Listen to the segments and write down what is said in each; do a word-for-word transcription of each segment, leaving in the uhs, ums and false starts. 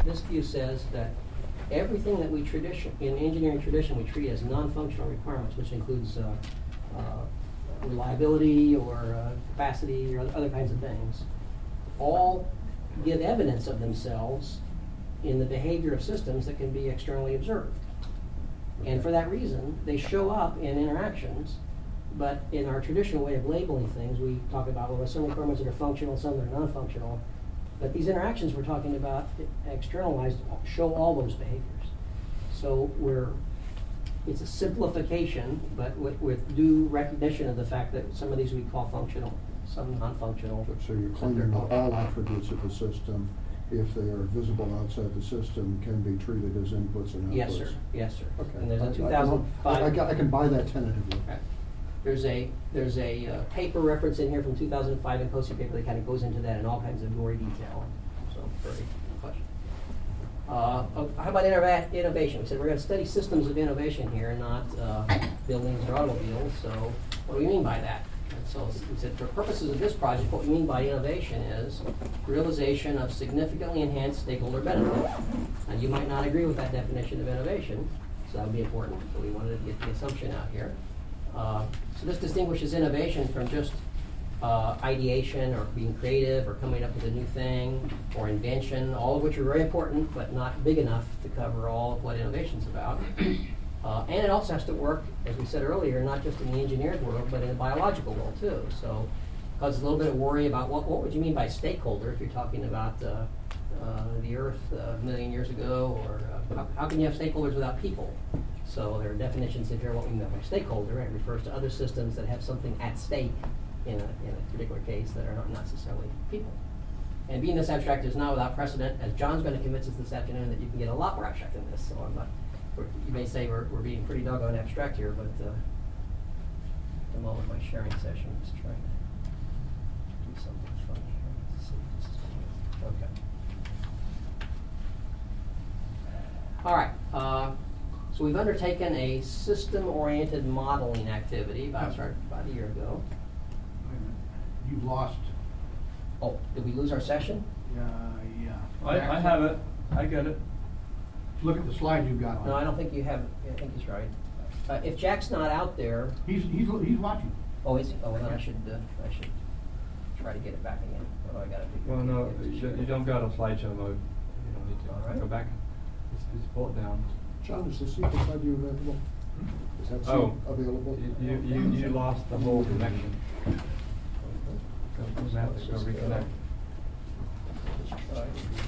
this view says that everything that we tradition, in engineering tradition, we treat as non-functional requirements, which includes uh, uh, reliability or uh, capacity or other kinds of things, all give evidence of themselves in the behavior of systems that can be externally observed. And for that reason, they show up in interactions, but in our traditional way of labeling things, we talk about, well, some requirements that are functional, some that are non-functional. But these interactions we're talking about, externalized, show all those behaviors. So we're, it's a simplification, but with, with due recognition of the fact that some of these we call functional, some non-functional. So you're claiming that all attributes of the system, if they are visible outside the system, can be treated as inputs and outputs? Yes, sir. Yes, sir. Okay. And there's a I- two thousand five. I, I, I can buy that tentatively. Okay. There's a there's a uh, paper reference in here from two thousand five in COSI paper that kind of goes into that in all kinds of gory detail. So, very good question. Uh, oh, how about innova- innovation? We said we're going to study systems of innovation here, not uh, buildings or automobiles. So, what do we mean by that? And so, we said for purposes of this project, what we mean by innovation is realization of significantly enhanced stakeholder benefit. And you might not agree with that definition of innovation, so that would be important. So, we wanted to get the assumption out here. Uh, so this distinguishes innovation from just uh, ideation or being creative or coming up with a new thing or invention, all of which are very important but not big enough to cover all of what innovation's about. Uh, and it also has to work, as we said earlier, not just in the engineered world but in the biological world too. So causes a little bit of worry about what, what would you mean by stakeholder if you're talking about uh, uh, the Earth uh, a million years ago, or uh, how, how can you have stakeholders without people? So there are definitions in here what we mean by stakeholder, and it refers to other systems that have something at stake in a, in a particular case that are not necessarily people. And being this abstract is not without precedent, as John's going to convince us this afternoon that you can get a lot more abstract than this. So I'm not, we're, you may say we're, we're being pretty doggone abstract here, but uh, at the moment my sharing session is trying to do something funny here. Let's see if this is going to work. Okay. All right. Uh, So we've undertaken a system-oriented modeling activity about, sorry, about a year ago. Wait a minute. You've lost. Oh, did we lose our session? Yeah, yeah. I, I have it. I get it. Look at the slide you've got on. No, I don't think you have. I think he's right. Uh, if Jack's not out there, He's he's he's watching. oh, is he? Oh, well, then I should uh, I should try to get it back again. Oh, I got to. Well, no, you, you don't go to slideshow mode. You don't need to. All right. Go back. Just, just pull it down. John, is the secret side view available? Is that Oh, seat available? You, you, you, you lost the whole connection. Go, go back, go reconnect. Let's try.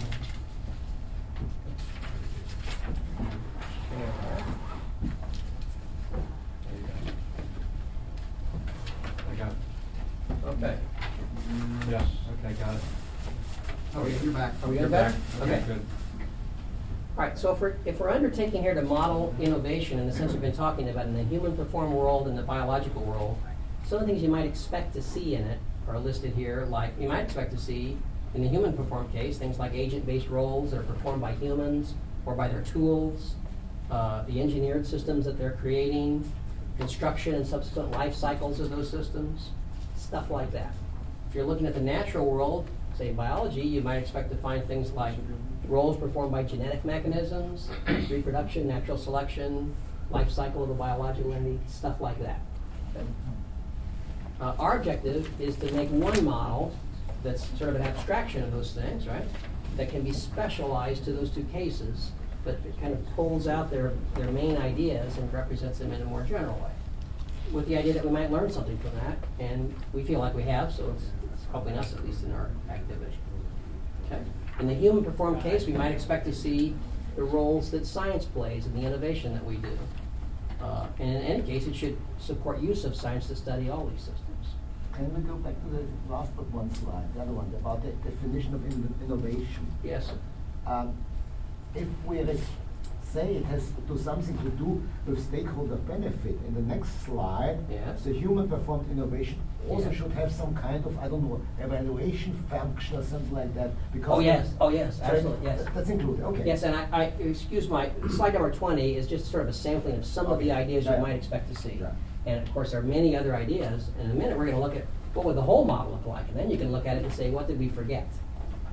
I got it. Okay. Yes, okay, got it. Oh, yeah, you're back. Are we You're good? back. Okay. Okay, good. All right, so if we're, if we're undertaking here to model innovation in the sense we've been talking about in the human perform world and the biological world, some of the things you might expect to see in it are listed here, like you might expect to see in the human perform case, things like agent-based roles that are performed by humans or by their tools, uh, the engineered systems that they're creating, construction and subsequent life cycles of those systems, stuff like that. If you're looking at the natural world, say biology, you might expect to find things like roles performed by genetic mechanisms, reproduction, natural selection, life cycle of the biological entity, stuff like that. Okay. Uh, our objective is to make one model that's sort of an abstraction of those things, right? That can be specialized to those two cases, but it kind of pulls out their, their main ideas and represents them in a more general way. With the idea that we might learn something from that, and we feel like we have, so it's, it's helping us at least in our activity. Okay. In the human performed case, we might expect to see the roles that science plays in the innovation that we do. Uh, and in any case, it should support use of science to study all these systems. Can we go back to the last but one slide, the other one, about the definition of in innovation? Yes. Um, if we say it has to something to do with stakeholder benefit, in the next slide, Yes. the human performed innovation also Yeah. should have some kind of, I don't know, evaluation function or something like that. Because Oh, yes. Oh, yes. so Absolutely. Yes. That's included. Okay. Yes, and I, I, excuse my, slide number twenty is just sort of a sampling of some of the Okay. ideas you Yeah. might expect to see. Yeah. And of course, there are many other ideas. In a minute, we're going to look at what would the whole model look like, and then you can look at it and say, what did we forget?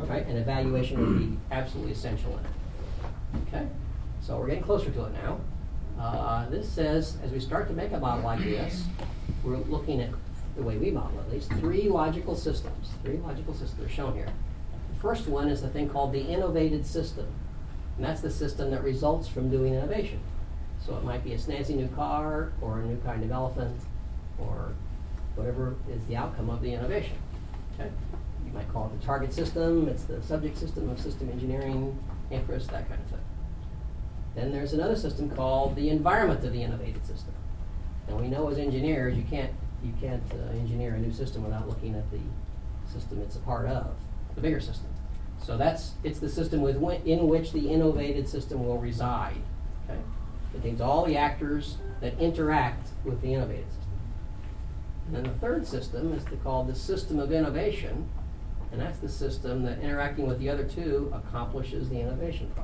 right? And evaluation would be absolutely essential in it. Okay? So we're getting closer to it now. Uh, this says, as we start to make a model like this, we're looking at, the way we model at least, three logical systems. Three logical systems are shown here. The first one is the thing called the innovated system. And that's the system that results from doing innovation. So it might be a snazzy new car, or a new kind of elephant, or whatever is the outcome of the innovation. Okay? You might call it the target system, it's the subject system of system engineering, interest, that kind of thing. Then there's another system called the environment of the innovated system. And we know as engineers, you can't, you can't uh, engineer a new system without looking at the system it's a part of, the bigger system. So that's, it's the system with whi- in which the innovated system will reside. Okay? It contains all the actors that interact with the innovated system. And then the third system is the, called the system of innovation, and that's the system that, interacting with the other two, accomplishes the innovation process.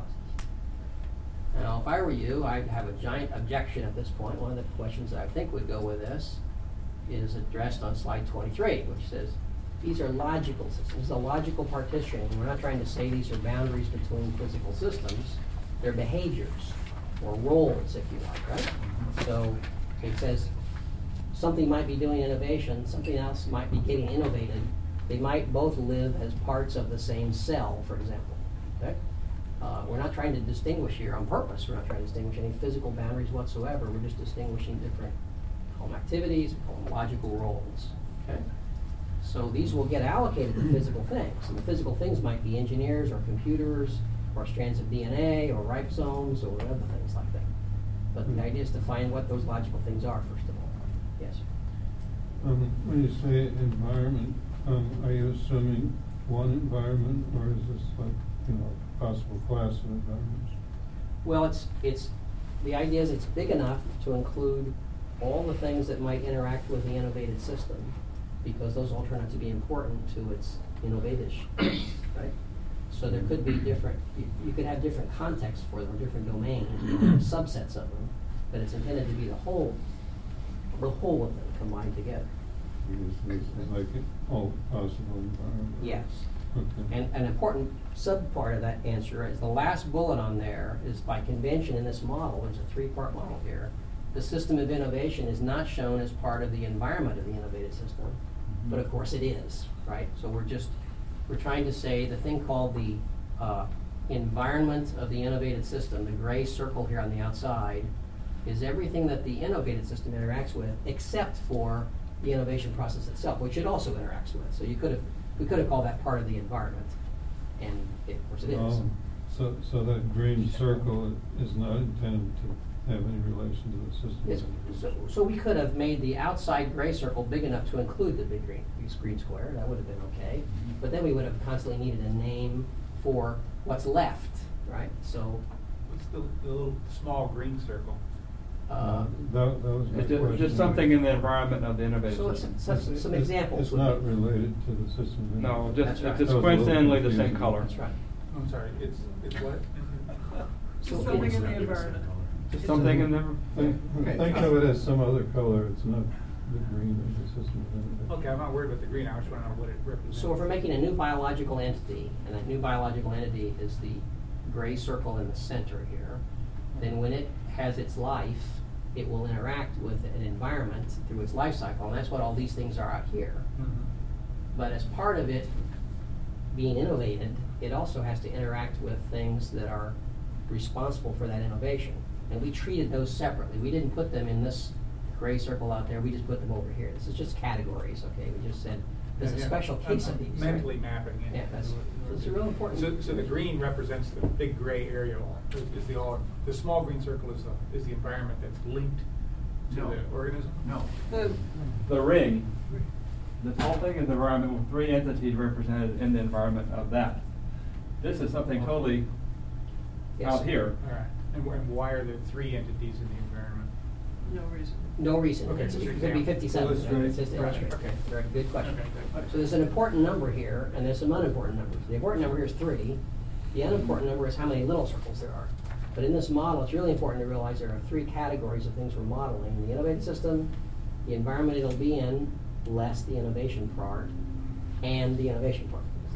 Now, if I were you, I'd have a giant objection at this point. One of the questions that I think would go with this is addressed on slide twenty-three, which says, these are logical systems. This is a logical partition. We're not trying to say these are boundaries between physical systems. They're behaviors, or roles, if you like, right? So it says something might be doing innovation, something else might be getting innovated. They might both live as parts of the same cell, for example. Okay? Uh, we're not trying to distinguish here on purpose. We're not trying to distinguish any physical boundaries whatsoever. We're just distinguishing different, call them activities, call them logical roles. Okay? So these will get allocated to physical things. And the physical things might be engineers or computers or strands of D N A or ribosomes or other things like that. But the idea is to find what those logical things are, first of all. Yes? Um, when you say environment, um, are you assuming one environment, or is this like, you know, possible class of environments? Well, it's, it's, the idea is it's big enough to include all the things that might interact with the innovated system, because those all turn out to be important to its innovative, right? So there could be different, you, you could have different contexts for them, different domains, different subsets of them, but it's intended to be the whole, the whole of them combined together. It's like all possible environments? Yes. Okay. And an important subpart of that answer is the last bullet on there is, by convention in this model, there's a three-part model here, the system of innovation is not shown as part of the environment of the innovative system, mm-hmm. but of course it is, right? So we're just, we're trying to say the thing called the uh, environment of the innovated system, the gray circle here on the outside, is everything that the innovated system interacts with except for the innovation process itself, which it also interacts with. So you could have, we could have called that part of the environment, and it, of course it is. Um, so, so that green circle is not intended to have any relation to the system? Yes, so, so we could have made the outside gray circle big enough to include the big green, green square. That would have been okay. But then we would have constantly needed a name for what's left, right? So, What's the, the little small green circle? uh, That, that was my It's just, question. just something in the environment of the innovative so it's, system. some, It's- some it's- examples. It's would not be- related to the system. of No, innovation. just, That's right. it's That just was a little coincidentally the same confusing. color. That's right. I'm sorry, it's, it's what? So Something it's- in the environment. Just something in the. Think, Okay. think of it as some other color, it's not the green of the system of innovation. Okay, I'm not worried about the green, I just want to know what it represents. So if we're making a new biological entity, and that new biological entity is the gray circle in the center here, then when it has its life, it will interact with an environment through its life cycle, and that's what all these things are out here. Mhm. But as part of it being innovated, it also has to interact with things that are responsible for that innovation. And we treated those separately. We didn't put them in this gray circle out there, we just put them over here. This is just categories, okay? We just said, there's a Yeah, yeah. special case I'm- of I'm these. Mentally right? mapping it. Yeah, that's, that's a real important. So, so the green represents the big gray area, is is the, all- the small green circle is the, is the environment that's linked to No. the organism? No. The, the ring, this whole thing is the environment with three entities represented in the environment of that. This is something totally Yes. out here. All right, and, wh- and why are there three entities in the environment? No reason. No reason. Okay, It's- just It an could be example. fifty-seven. Illustrate. right? It's just to Right, illustrate. okay. Very good question. Okay, good. So there's an important number here, and there's some unimportant numbers. The important number here is three. The unimportant number is how many little circles there are. But in this model, it's really important to realize there are three categories of things we're modeling: the innovative system, the environment it'll be in, less the innovation part, and the innovation part is the third part.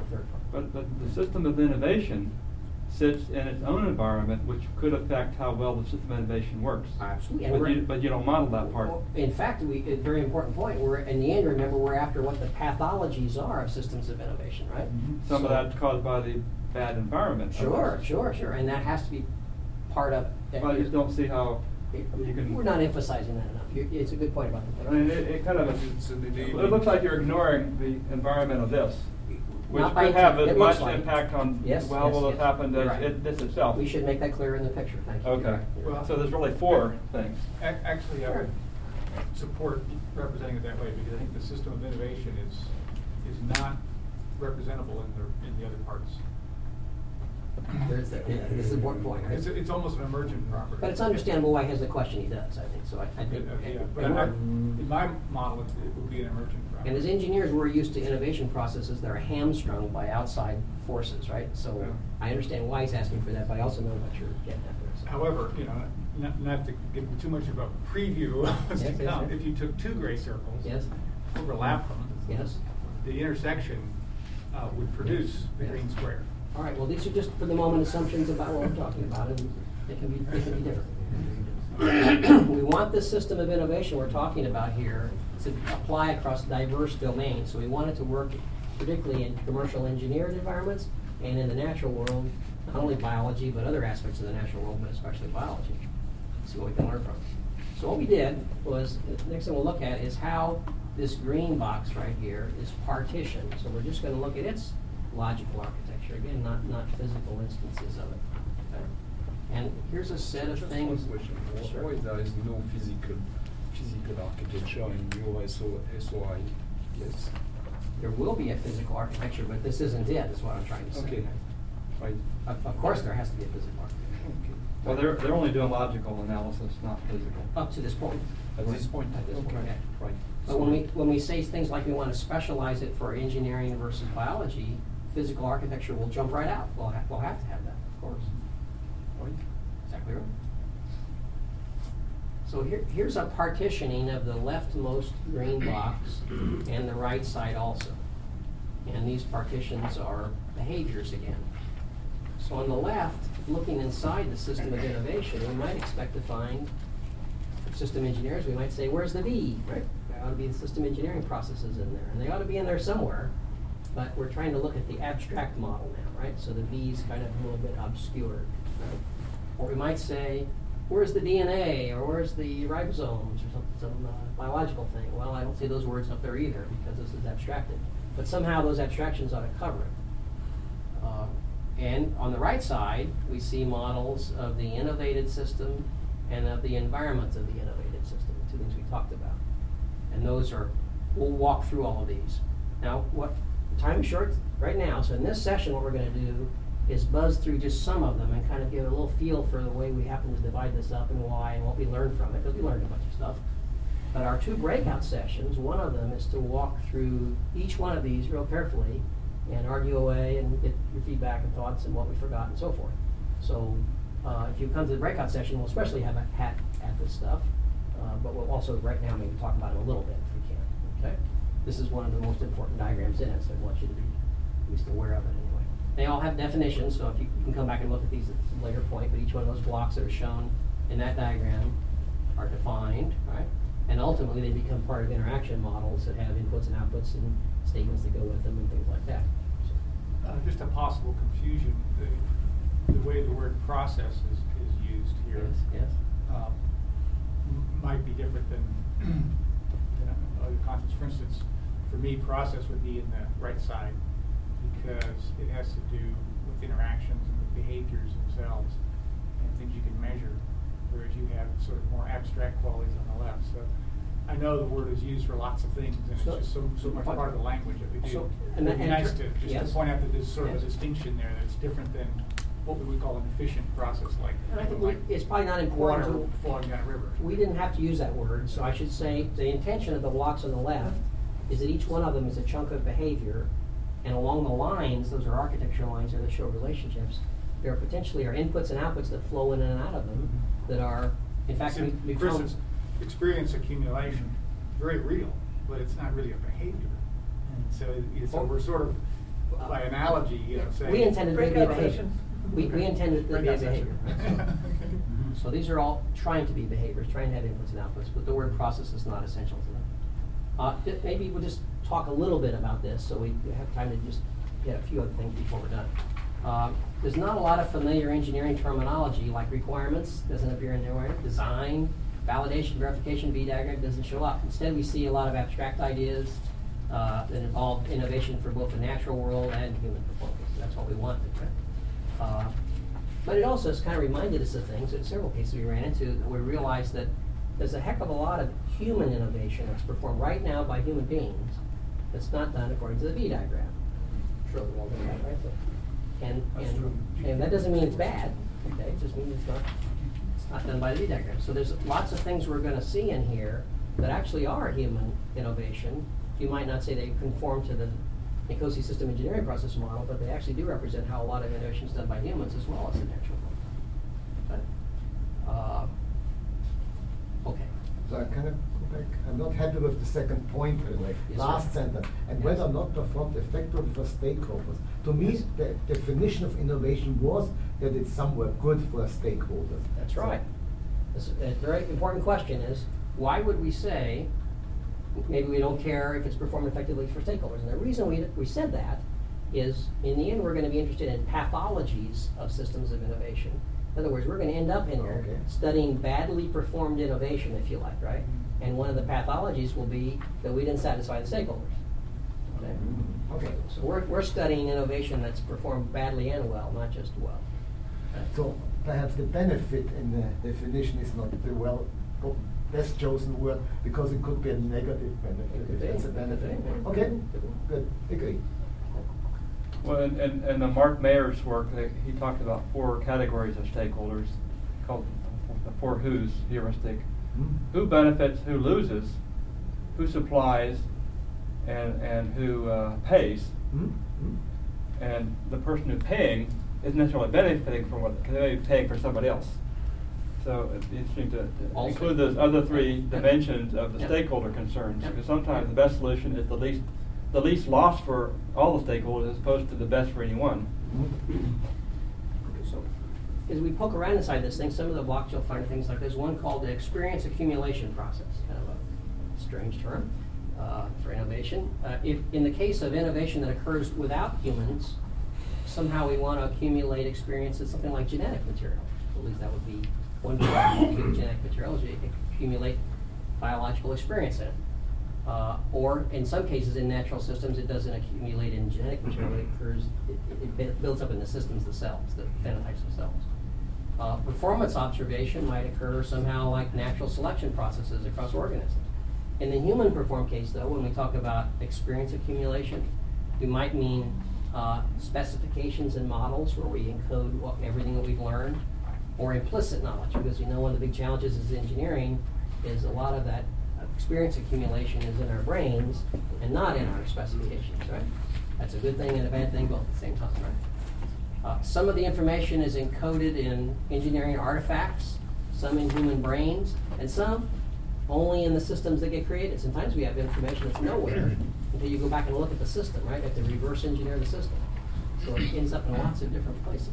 But, but the system of innovation sits in its own environment, which could affect how well the system of innovation works. Absolutely. And But we're- you, but you don't model that part. Well, in fact, we, a very important point, we're, in the end, remember, we're after what the pathologies are of systems of innovation, right? Some of So- that's caused by the bad environment. Sure, sure, sure, and that has to be part of. Well, I just don't see how you can. We're not emphasizing that enough. You- It's a good point about the. I mean, it, it kind of, it looks like you're ignoring the environment of this, which Not by could have intent. as It looks much like it. impact on Yes, how yes, will it yes. happen You're as right. it, this itself. We should make that clear in the picture, thank you. Okay, Well- so there's really four things. Ac- Actually, I Sure. would support representing it that way, because I think the system of innovation is, is not representable in the, in the other parts. There's that, yeah, this is an important point, right? It's, it's almost an emergent property. But it's understandable why he has the question he does, I think, so I, I think. Uh, Yeah, but and I, we're- in my model, it it would be an emergent property. And as engineers, we're used to innovation processes that are hamstrung by outside forces, right? So Yeah. I understand why he's asking for that, but I also know what you're getting at there. so. However, you know, not, not to give too much of a preview of what's Yes, to yes, come, yes. if you took two gray circles, Yes, overlap them, yes. the intersection uh, would produce the Yes. green square. All right, well, these are just for the moment assumptions about what we're talking about, and they can be, they can be different. We want this system of innovation we're talking about here to apply across diverse domains. So we want it to work particularly in commercial engineered environments and in the natural world, not only biology, but other aspects of the natural world, but especially biology. See what we can learn from it. So what we did was, the next thing we'll look at is how this green box right here is partitioned. So we're just gonna look at its logical architecture, again, not, not physical instances of it. Okay? And here's a set of Just things. one question. Why- Sure. Why there is no physical, physical architecture in your S O, S O I? Yes. There will be a physical architecture, but this isn't it, is what I'm trying to say. Okay. Right. Of, of course, there has to be a physical architecture, Okay. Well, they're, they're only doing logical analysis, not physical. up to this point. At this point? At this point, Okay. okay. Right. But when we, when we say things like we want to specialize it for engineering versus biology, physical architecture will jump right out. We'll have, we'll have to have that, of course. Right. Exactly right. So here, here's a partitioning of the leftmost green box and the right side also. And these partitions are behaviors again. So on the left, looking inside the system of innovation, we might expect to find, for system engineers, we might say, where's the V, right? There ought to be the system engineering processes in there, and they ought to be in there somewhere. But we're trying to look at the abstract model now, right? So the V's kind of a little bit obscured, right? Or we might say, where's the D N A, or where's the ribosomes, or some, some uh, biological thing? Well, I don't see those words up there either, because this is abstracted. But somehow those abstractions ought to cover it. Uh, and on the right side, we see models of the innovated system and of the environment of the innovated system, the two things we talked about. And those are, we'll walk through all of these. Now, what, time is short right now, so in this session, what we're gonna do is buzz through just some of them and kind of give a little feel for the way we happen to divide this up and why and what we learned from it, because we learned a bunch of stuff. But our two breakout sessions, one of them is to walk through each one of these real carefully and argue away and get your feedback and thoughts and what we forgot and so forth. So uh, if you come to the breakout session, we'll especially have a hat at this stuff, uh, but we'll also right now maybe talk about it a little bit if we can, okay? This is one of the most important diagrams in it, so I want you to be at least aware of it anyway. They all have definitions, so if you, you can come back and look at these at some later point, but each one of those blocks that are shown in that diagram are defined, right? And ultimately, they become part of interaction models that have inputs and outputs and statements that go with them and things like that. So, Uh, just a possible confusion, the, the way the word process is, is used here. yes, yes. um, m- might be different than, than other concepts. For instance, for me, process would be in the right side because it has to do with interactions and with behaviors themselves and things you can measure, whereas you have sort of more abstract qualities on the left. So I know the word is used for lots of things, and So- it's just so, so much part of the language that we do. So- It'd and be that- and nice ter- to, just yes. to point out that there's sort of Yes. a distinction there that's different than what we would call an efficient process, like, And I think we, like it's probably not important water to, flowing down a river. we didn't have to use that word, so I should say the intention of the blocks on the left is that each one of them is a chunk of behavior, and along the lines, those are architecture lines there that show relationships. There potentially are inputs and outputs that flow in and out of them that are, in fact, See, we, For instance, experience accumulation, very real, but it's not really a behavior. And so, it- so we're sort of by analogy, you know, saying. We intended it to be a Break behavior. out We, we session. intended it to be a Breakout behavior. session. right? So- So these are all trying to be behaviors, trying to have inputs and outputs, but the word process is not essential to them. Uh, ju- maybe we'll just talk a little bit about this, so we have time to just get a few other things before we're done. Uh, there's not a lot of familiar engineering terminology like requirements, doesn't appear in there, design, validation, verification, V diagram doesn't show up. Instead, we see a lot of abstract ideas uh, that involve innovation for both the natural world and human performance. That's what we wanted, right? Uh, but it also has kind of reminded us of things. In several cases we ran into, that we realized that there's a heck of a lot of human innovation that's performed right now by human beings that's not done according to the V diagram. Sure, we all know that, right? So, and, and, and that doesn't mean it's bad, okay? It just means it's not, it's not done by the V diagram. So there's lots of things we're gonna see in here that actually are human innovation. You might not say they conform to the Nicosi system engineering process model, but they actually do represent how a lot of innovation is done by humans as well as the natural world. Okay. Uh, okay. So I kind of go back, I'm not happy with the second point, by the way, Yes, last sir. sentence, and Yes. whether or not performed effectively for stakeholders. To me, Yes. the definition of innovation was that it's somewhere good for stakeholders. That's So- right. This, a very important question is, why would we say, maybe we don't care if it's performed effectively for stakeholders? And the reason we, we said that is, in the end, we're gonna be interested in pathologies of systems of innovation. In other words, we're gonna end up in here Okay. studying badly performed innovation, if you like, right? And one of the pathologies will be that we didn't satisfy the stakeholders. Okay? Mm, Okay. So we're, we're studying innovation that's performed badly and well, not just well. So perhaps the benefit in the definition is not the well, best chosen word, because it could be a negative benefit. It could if be. It's a It could benefit. be. Okay, Could be. good, agree. Well, in, in, in the Mark Mayer's work, uh, he talked about four categories of stakeholders, called the four who's heuristic. Hmm? Who benefits, who loses, who supplies, and, and who uh, pays. Hmm? Hmm? And the person who's paying isn't necessarily benefiting from what, because they may be paying for somebody else. So it'd be interesting to, to Also- include those other three Yep. dimensions of the Yep. stakeholder concerns. Yep. Because sometimes the best solution is the least, the least loss for all the stakeholders as opposed to the best for any one. So, as we poke around inside this thing, some of the blocks you'll find things like there's one called the experience accumulation process, kind of a strange term uh, for innovation. Uh, if in the case of innovation that occurs without humans, somehow we want to accumulate experiences, something like genetic material. At least that would be one way to get genetic material is you accumulate biological experience in it. Uh, or in some cases in natural systems, it doesn't accumulate in genetic material, it occurs, it, it, it builds up in the systems themselves, the phenotypes themselves. Uh, performance observation might occur somehow like natural selection processes across organisms. In the human perform case though, when we talk about experience accumulation, we might mean uh, specifications and models where we encode what, everything that we've learned, or implicit knowledge, because you know one of the big challenges is engineering is a lot of that experience accumulation is in our brains and not in our specifications, right? That's a good thing and a bad thing both at the same time, right? Uh, some of the information is encoded in engineering artifacts, some in human brains, and some only in the systems that get created. Sometimes we have information that's nowhere until you go back and look at the system, right? You have to reverse engineer the system. So it ends up in lots of different places.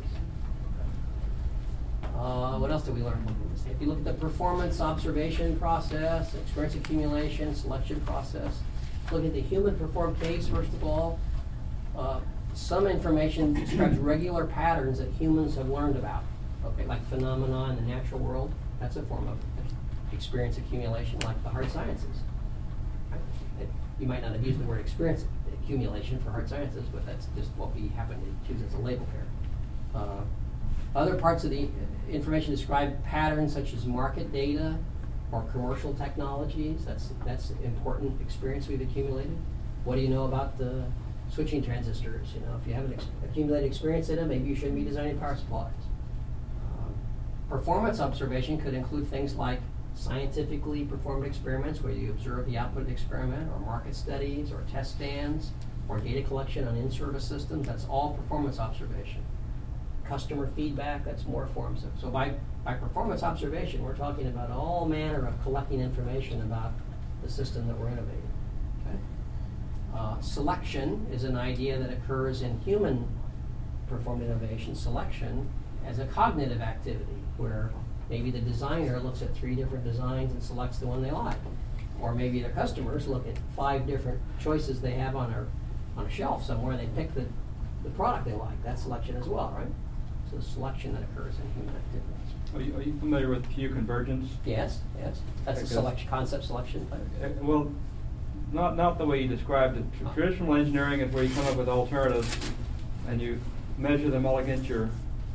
Uh, what else did we learn from this? If you look at the performance observation process, experience accumulation, selection process, look at the human perform case, first of all. Uh, some information describes regular patterns that humans have learned about, okay, like phenomena in the natural world. That's a form of experience accumulation, like the hard sciences. Right? It, you might not have used the word experience accumulation for hard sciences, but that's just what we happen to choose as a label here. Uh, Other parts of the information describe patterns such as market data or commercial technologies. That's that's important experience we've accumulated. What do you know about the switching transistors? You know, if you haven't ex- accumulated experience in them, maybe you shouldn't be designing power supplies. Um, performance observation could include things like scientifically performed experiments where you observe the output of the experiment, or market studies, or test stands, or data collection on in-service systems. That's all performance observation. Customer feedback, that's more forms of. So by, by performance observation, we're talking about all manner of collecting information about the system that we're innovating. Okay? Uh, selection is an idea that occurs in human performed innovation. Selection as a cognitive activity, where maybe the designer looks at three different designs and selects the one they like. Or maybe the customers look at five different choices they have on a, on a shelf somewhere, and they pick the, the product they like. That's selection as well, right? So selection that occurs in human activities. Are you, are you familiar with Q convergence? Yes, yes. That's a Because- selection, concept selection. Uh, Well, not, not the way you described it. Tr- Traditional engineering is where you come up with alternatives and you measure them all against your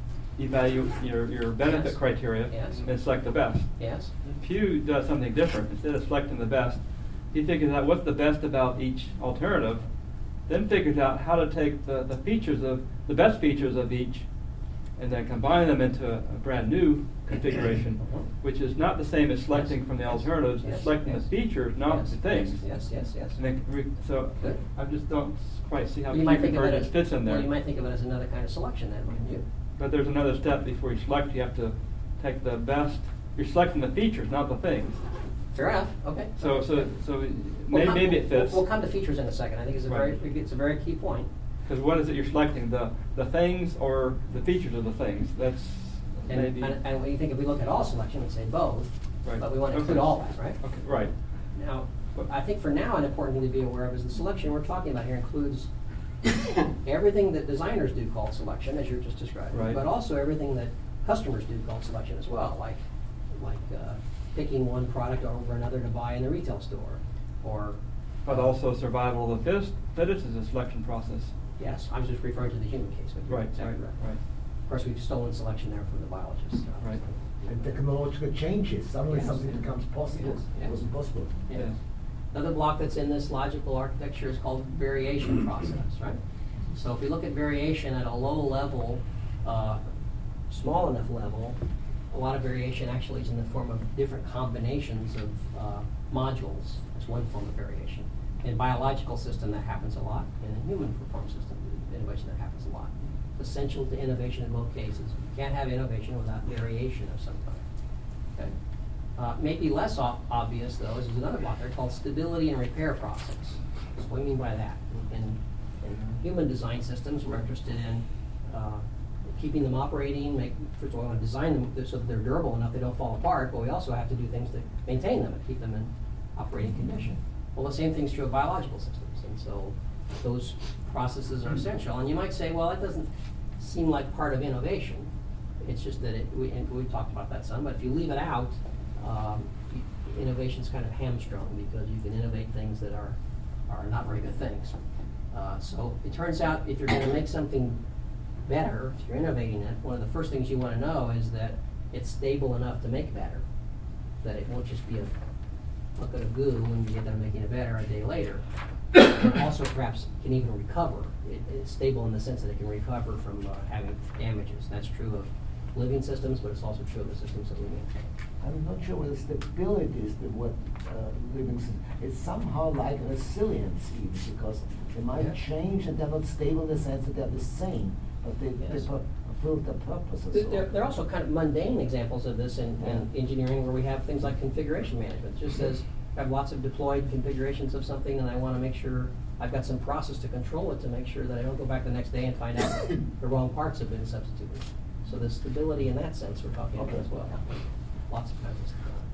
evalu, your, your benefit Yes. criteria Yes. and select the best. Yes. Pew does something different. Instead of selecting the best, he figures out what's the best about each alternative, then figures out how to take the, the features of, the best features of each, and then combine them into a, a brand new configuration, which is not the same as selecting Yes. from the Yes. alternatives, Yes. it's selecting Yes. the features, not Yes. the things. Yes, yes, yes. And then re- so Good. I just don't quite see how Well, you Q might think of it convergence as, fits in there. well, you might think of it as another kind of selection then, wouldn't you? But there's another step before you select. You have to take the best. You're selecting the features, not the things. Fair enough, okay. So, so, so We'll maybe, come- maybe it we'll- fits. We'll come to features in a second. I think it's a very, Right. it's a very key point. Because what is it you're selecting? The the things or the features of the things? That's And, maybe. and, and we think if we look at all selection, we'd say both, Right. but we want to Okay. include all that, right? Okay, right. Now, I think for now, an important thing to be aware of is the selection we're talking about here includes everything that designers do called selection, as you're just describing, Right. but also everything that customers do called selection as well, like like uh, picking one product over another to buy in the retail store, or But also survival of the fittest, fittest is a selection process. yes, I was just referring to the human case, but you're Right, exactly right, right. right. Of course, we've stolen selection there from the biologists. Right. And technological changes, suddenly Yes. something becomes possible. Yes, yes. It wasn't possible. Yeah. Yes. Another block that's in this logical architecture is called variation process, right? So if we look at variation at a low level, uh, small enough level, a lot of variation actually is in the form of different combinations of uh, modules. That's one form of variation. In biological system, that happens a lot. In a human performed system, innovation, that happens a lot. It's essential to innovation in both cases. You can't have innovation without variation of some kind. Okay? Uh, maybe less ob- obvious, though, is there's another block there called stability and repair process. So what do we mean by that? In, in human design systems, we're interested in uh, keeping them operating, make, first of all, we want to design them so that they're durable enough they don't fall apart, but we also have to do things to maintain them and keep them in operating condition. Well, the same thing's true of biological systems, and so those processes are essential. And you might say, well, that doesn't seem like part of innovation. It's just that it, we, and we've talked about that some, but if you leave it out, um, innovation's kind of hamstrung because you can innovate things that are, are not very good things. Uh, so it turns out if you're going to make something better, if you're innovating it, one of the first things you want to know is that it's stable enough to make better, that it won't just be a bucket of goo when you get done making it better a day later. And also perhaps can even recover. It, it's stable in the sense that it can recover from uh, having damages. That's true of living systems, but it's also true of the systems that we maintain. I'm not sure whether stability is the word uh, living system. It's somehow like resilience even, because they might Yeah. change and they're not stable in the sense that they're the same, but they, Yes. they pu- fulfill their purposes. There- There, there are also kind of mundane examples of this in, in Yeah. engineering where we have things like configuration management. It just says, I have lots of deployed configurations of something and I want to make sure I've got some process to control it to make sure that I don't go back the next day and find out the wrong parts have been substituted. So the stability in that sense we're talking about Okay. as well. Lots of kinds of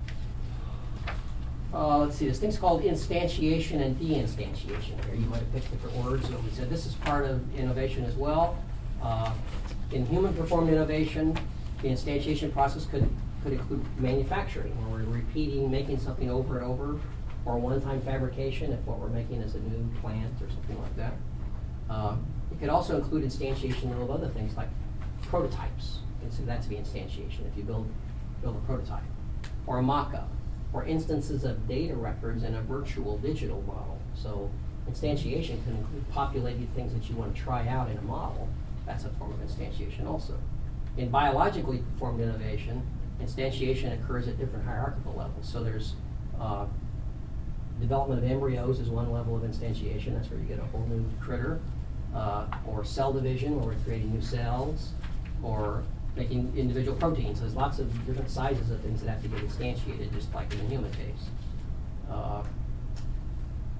stability. Uh, let's see, there's things called instantiation and de-instantiation here. You might have picked different words, but we said this is part of innovation as well. Uh, in human performed innovation, the instantiation process could, could include manufacturing, where we're repeating, making something over and over, or one-time fabrication if what we're making is a new plant or something like that. Uh, it could also include instantiation of other things like prototypes. Consider that to be instantiation if you build, build a prototype. Or a mock-up, or instances of data records in a virtual digital model. So instantiation can include populating things that you want to try out in a model. That's a form of instantiation also. In biologically performed innovation, instantiation occurs at different hierarchical levels. So there's uh, development of embryos is one level of instantiation. That's where you get a whole new critter. Uh, or cell division, where we're creating new cells, or making individual proteins. There's lots of different sizes of things that have to get instantiated, just like in the human case. Uh,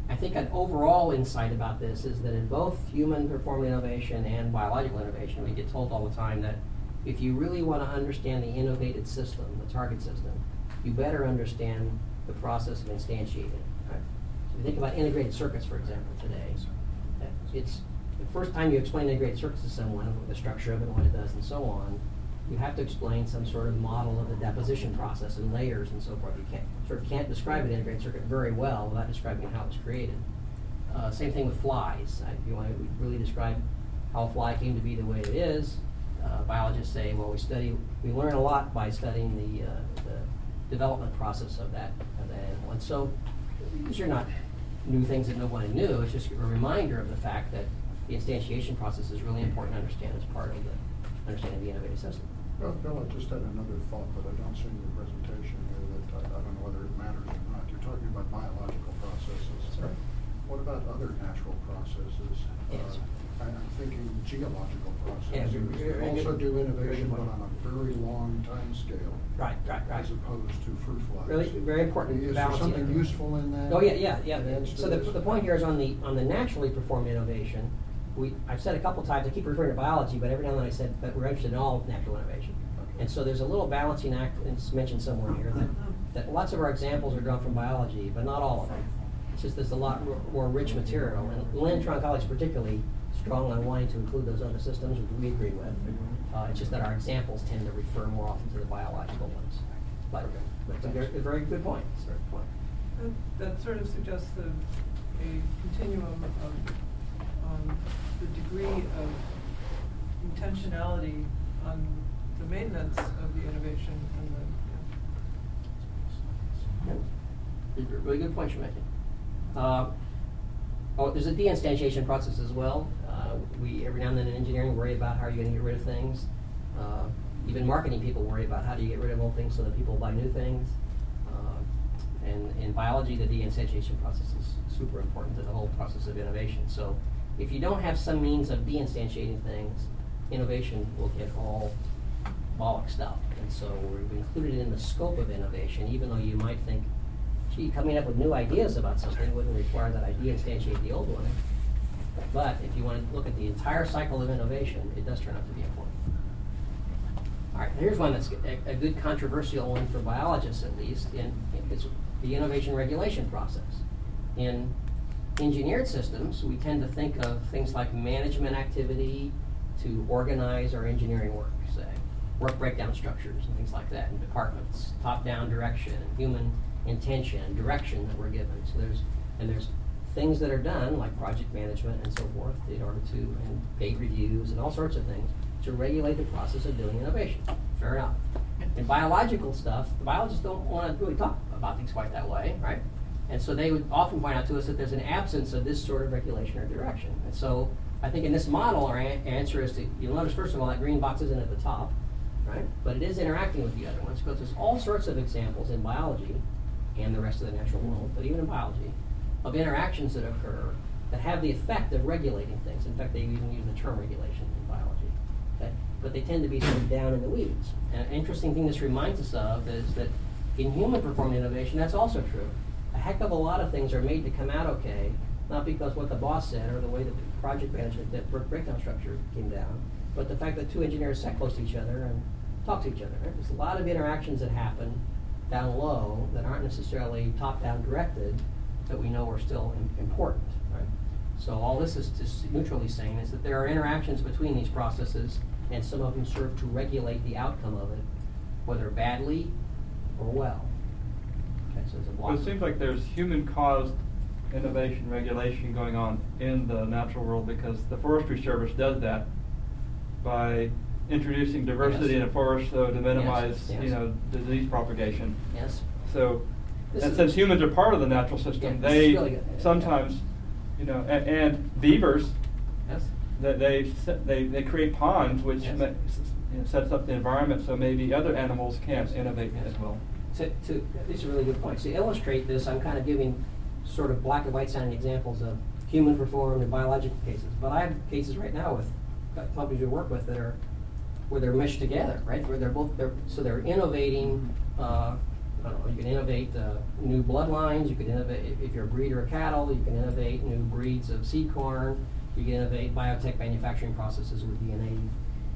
I think an overall insight about this is that in both human-performed innovation and biological innovation, we get told all the time that if you really want to understand the innovated system, the target system, you better understand the process of instantiating. Right? So if you think about integrated circuits, for example, today, it's the first time you explain integrated circuits to someone, the structure of it, what it does, and so on, you have to explain some sort of model of the deposition process and layers and so forth. You can't sort of can't describe an integrated circuit very well without describing how it's created. Uh, same thing with flies. Uh, if you want to really describe how a fly came to be the way it is, uh, biologists say, well, we study, we learn a lot by studying the, uh, the development process of that of that animal. And so these are not new things that nobody knew. It's just a reminder of the fact that the instantiation process is really important to understand as part of the understanding of the innovative system. Well, Bill, I just had another thought, but I don't see in your presentation here that, I, I don't know whether it matters or not. You're talking about biological processes. Sorry? What about other natural processes? Yes. Uh, I- I'm thinking geological Yeah, processes. very- very They also good- do very good innovation, but point. on a very long time scale. Right, right, right. As opposed to fruit flies. Really, very important Is there balancing something act. useful in that? Oh, yeah, yeah, yeah. that adds to So the, this? the point here is on the, on the naturally performed innovation, we, I've said a couple times, I keep referring to biology, but every now and then I said that we're interested in all natural innovation. Okay. And so there's a little balancing act, it's mentioned somewhere here, that, that lots of our examples are drawn from biology, but not all of them. It's just there's a lot more, more rich material, and Lynn Tron College particularly strong on wanting to include those other systems, which we agree with. Uh, it's just that our examples tend to refer more often to the biological ones. But, but it's a very, a very good point. It's a very good point. That, that sort of suggests a, a continuum of um, the degree of intentionality on the maintenance of the innovation and the. Yeah. Really good point you're making. Uh, oh, there's a de-instantiation process as well. Uh, we every now and then in engineering worry about how are you going to get rid of things. Uh, even marketing people worry about how do you get rid of old things so that people buy new things. Uh, and in biology, the de-instantiation process is super important to the whole process of innovation. So if you don't have some means of de-instantiating things, innovation will get all bollocksed up. And so we've included it in the scope of innovation, even though you might think, gee, coming up with new ideas about something wouldn't require that I de-instantiate the old one. But if you want to look at the entire cycle of innovation, it does turn out to be important. All right, here's one that's a, a good controversial one for biologists, at least, in, it's the innovation regulation process. In engineered systems, we tend to think of things like management activity to organize our engineering work, say, work breakdown structures and things like that in departments, top-down direction, human intention, and direction that we're given. So there's, and there's things that are done, like project management and so forth, in order to, and paid reviews and all sorts of things, to regulate the process of doing innovation. Fair enough. In biological stuff, the biologists don't want to really talk about things quite that way, right? And so they would often point out to us that there's an absence of this sort of regulation or direction. And so I think in this model, our a- answer is to, you'll notice first of all that green box isn't at the top, right? But it is interacting with the other ones, because there's all sorts of examples in biology and the rest of the natural world, but even in biology, of interactions that occur that have the effect of regulating things. In fact, they even use the term regulation in biology. Okay? But they tend to be sort of down in the weeds. And an interesting thing this reminds us of is that in human performed innovation, that's also true. A heck of a lot of things are made to come out okay, not because what the boss said or the way the project management, that breakdown structure came down, but the fact that two engineers sat close to each other and talked to each other. Right? There's a lot of interactions that happen down low that aren't necessarily top-down directed, that we know are still im- important. Right? So all this is just neutrally saying is that there are interactions between these processes, and some of them serve to regulate the outcome of it, whether badly or well. Okay, so there's a block. But it seems like there's human-caused innovation regulation going on in the natural world, because the Forestry Service does that by introducing diversity Yes. in a forest so to minimize, yes. you know, disease propagation. Yes. So, This and is- since humans are part of the natural system, Yeah, this they is really good. sometimes, you know, and, and beavers, Yes. that they se- they they create ponds, which Yes. ma- s- you know, sets up the environment so maybe other animals can't innovate Yes. as well. To, to, these are really good points. To illustrate this, I'm kind of giving sort of black and white sounding examples of human performed and biological cases. But I have cases right now with companies we work with that are where they're meshed together, right? Where they're both they're so they're innovating uh, I don't know, you can innovate uh, new bloodlines, you can innovate, if you're a breeder of cattle, you can innovate new breeds of seed corn, you can innovate biotech manufacturing processes with D N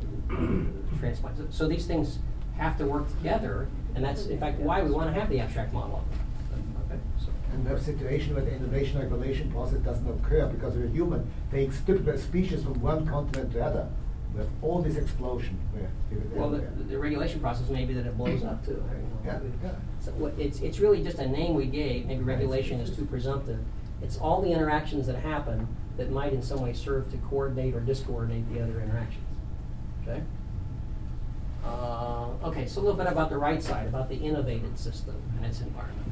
A transplants. So- So these things have to work together, and that's in fact why we want to have the abstract model of them. Okay, so. And we have a situation where the innovation regulation process doesn't occur because a human takes typical species from one continent to other. We have all this explosion where it- Well, the, everywhere. the regulation process may be that it blows up too. I don't know. Yeah, yeah. So what, it's, it's really just a name we gave, maybe regulation is too presumptive. It's all the interactions that happen that might in some way serve to coordinate or discoordinate the other interactions, okay? Uh, okay, so a little bit about the right side, about the innovated system and its environment.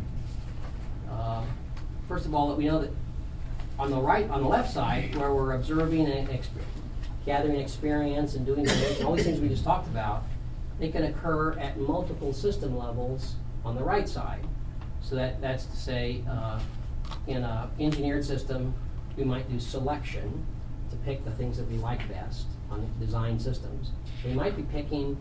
Uh, first of all, we know that on the right, on the left side, where we're observing and exp- gathering experience and doing innovation, all these things we just talked about, they can occur at multiple system levels on the right side. So that, that's to say, uh, in an engineered system, we might do selection to pick the things that we like best on design systems. We might be picking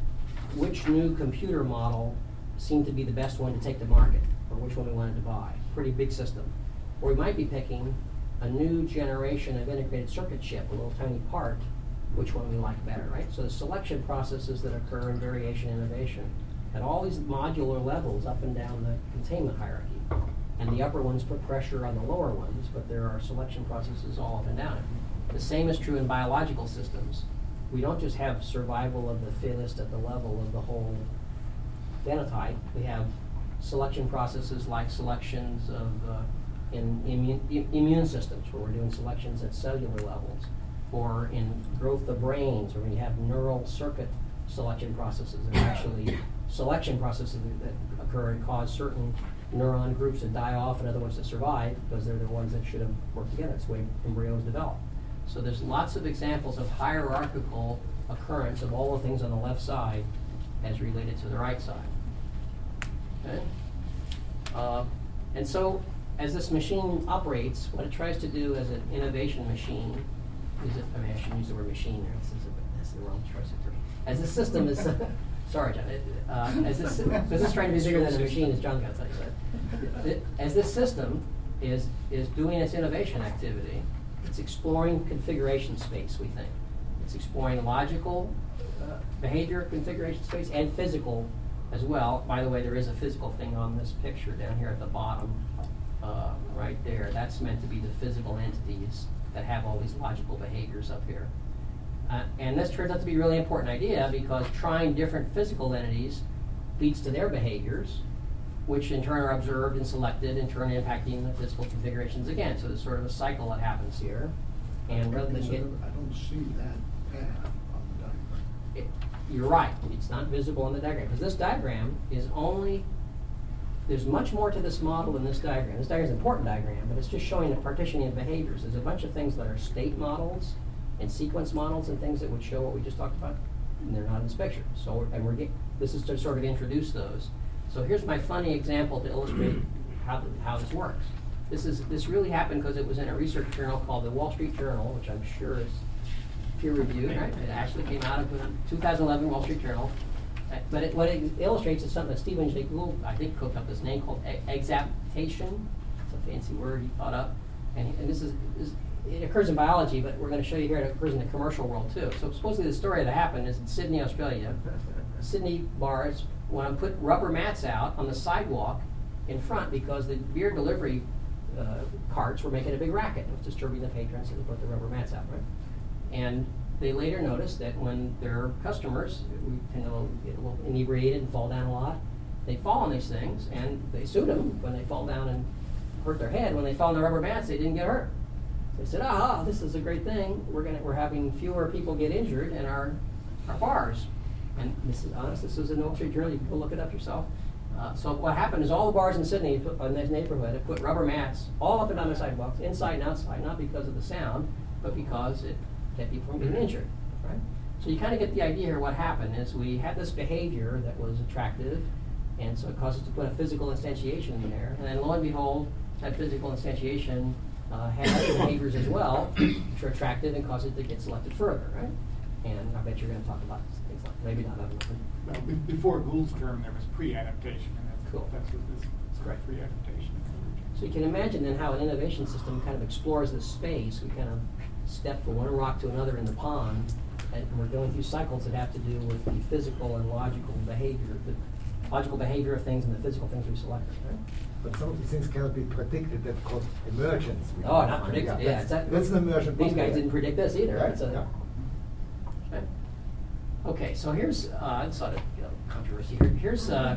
which new computer model seemed to be the best one to take to market, or which one we wanted to buy. Pretty big system. Or we might be picking a new generation of integrated circuit chip, a little tiny part, which one we like better, right? So the selection processes that occur in variation innovation at all these modular levels up and down the containment hierarchy. And the upper ones put pressure on the lower ones, but there are selection processes all up and down it. The same is true in biological systems. We don't just have survival of the fittest at the level of the whole phenotype. We have selection processes like selections of uh, in immune, i- immune systems, where we're doing selections at cellular levels, or in growth of brains, where we have neural circuit selection processes that are actually selection processes that occur and cause certain neuron groups to die off and other ones to survive because they're the ones that should have worked together. That's the way embryos develop. So there's lots of examples of hierarchical occurrence of all the things on the left side as related to the right side. Okay? Uh, and so as this machine operates, what it tries to do as an innovation machine is it, I mean, I shouldn't use the word machine there. This is a, that's the wrong choice of term. As this system is, sorry, John, it, uh, as this, because this is trying to be bigger than a machine, as John got to tell you that. As this system is, is doing its innovation activity, it's exploring configuration space, we think. It's exploring logical uh, behavior configuration space and physical as well. By the way, there is a physical thing on this picture down here at the bottom, uh, right there. That's meant to be the physical entities that have all these logical behaviors up here. Uh, and this turns out to be a really important idea because trying different physical entities leads to their behaviors, which in turn are observed and selected, in turn impacting the physical configurations again. So there's sort of a cycle that happens here. And rather than So get, I don't see that path on the diagram. it, you're right, it's not visible on the diagram, because this diagram is only, there's much more to this model than this diagram. This diagram is an important diagram, but it's just showing the partitioning of behaviors. There's a bunch of things that are state models and sequence models and things that would show what we just talked about, and they're not in this picture. So, we're- and we're get, this is to sort of introduce those. So here's my funny example to illustrate how, th- how this works. This is this really happened because it was in a research journal called the Wall Street Journal, which I'm sure is peer reviewed, right? It actually came out of the two thousand eleven Wall Street Journal. Uh, But it, what it illustrates is something that Stephen Jay Gould, I think, cooked up this name called e- exaptation. It's a fancy word he thought up. And, and this is, is, it occurs in biology, but we're going to show you here it occurs in the commercial world too. So supposedly the story that happened is in Sydney, Australia. Sydney bars want to put rubber mats out on the sidewalk in front because the beer delivery uh, carts were making a big racket. It was disturbing the patrons, so they put the rubber mats out, right? And they later noticed that when their customers we tend to get a little inebriated and fall down a lot, they fall on these things, and they sued them when they fall down and hurt their head. When they fall on the rubber mats, they didn't get hurt. They said, "Ah, this is a great thing. We're gonna we're having fewer people get injured in our our bars." And this is honest. This is in the Wall Street Journal. You can go look it up yourself. Uh, so what happened is all the bars in Sydney, put, in this neighborhood, have put rubber mats all up and down the sidewalks, inside and outside, not because of the sound, but because it kept people from being injured, right? So you kind of get the idea here. What happened is we had this behavior that was attractive, and so it caused us to put a physical instantiation in there. And then lo and behold, that physical instantiation uh, had other behaviors as well, which are attractive and cause it to get selected further, right? And I bet you're going to talk about things like maybe not. I don't know. Well, be- before Gould's term, there was pre-adaptation, and that's Cool. That's what this, it's Correct. free adaptation and convergence. So you can imagine then how an innovation system kind of explores this space. We kind of step from one rock to another in the pond, and we're going through cycles that have to do with the physical and logical behavior, the logical behavior of things and the physical things we selected, right? But some of these things cannot be predicted. That's called emergence. We Oh, call not it. predicted, yeah. That's, it's that- that's an emergent. These guys property. didn't predict this either, right? Right, So- yeah. Okay. Okay, so here's, uh, it's sort of, you know, controversy here. Here's, uh,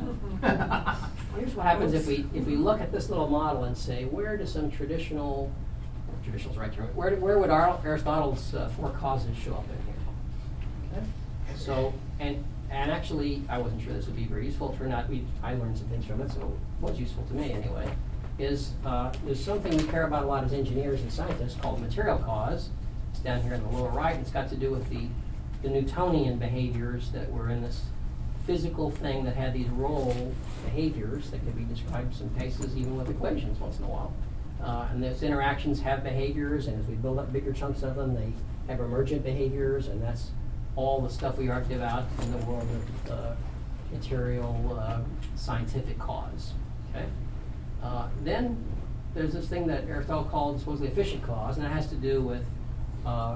here's what happens if we, if we look at this little model and say, where do some traditional, traditional's right term, where, where would Ar- Aristotle's uh, four causes show up in here? Okay. So, and, and actually, I wasn't sure this would be very useful. It turned out we, I learned some things from it, so it was useful to me anyway. Is, uh, there's something we care about a lot as engineers and scientists called material cause. It's down here in the lower right, and it's got to do with the, the Newtonian behaviors that were in this physical thing that had these role behaviors that could be described in some cases even with equations once in a while. Uh, and those interactions have behaviors, and as we build up bigger chunks of them, they have emergent behaviors, and that's all the stuff we argue about in the world of uh, material uh, scientific cause. Okay. Uh, then there's this thing that Aristotle called supposedly efficient cause, and that has to do with uh,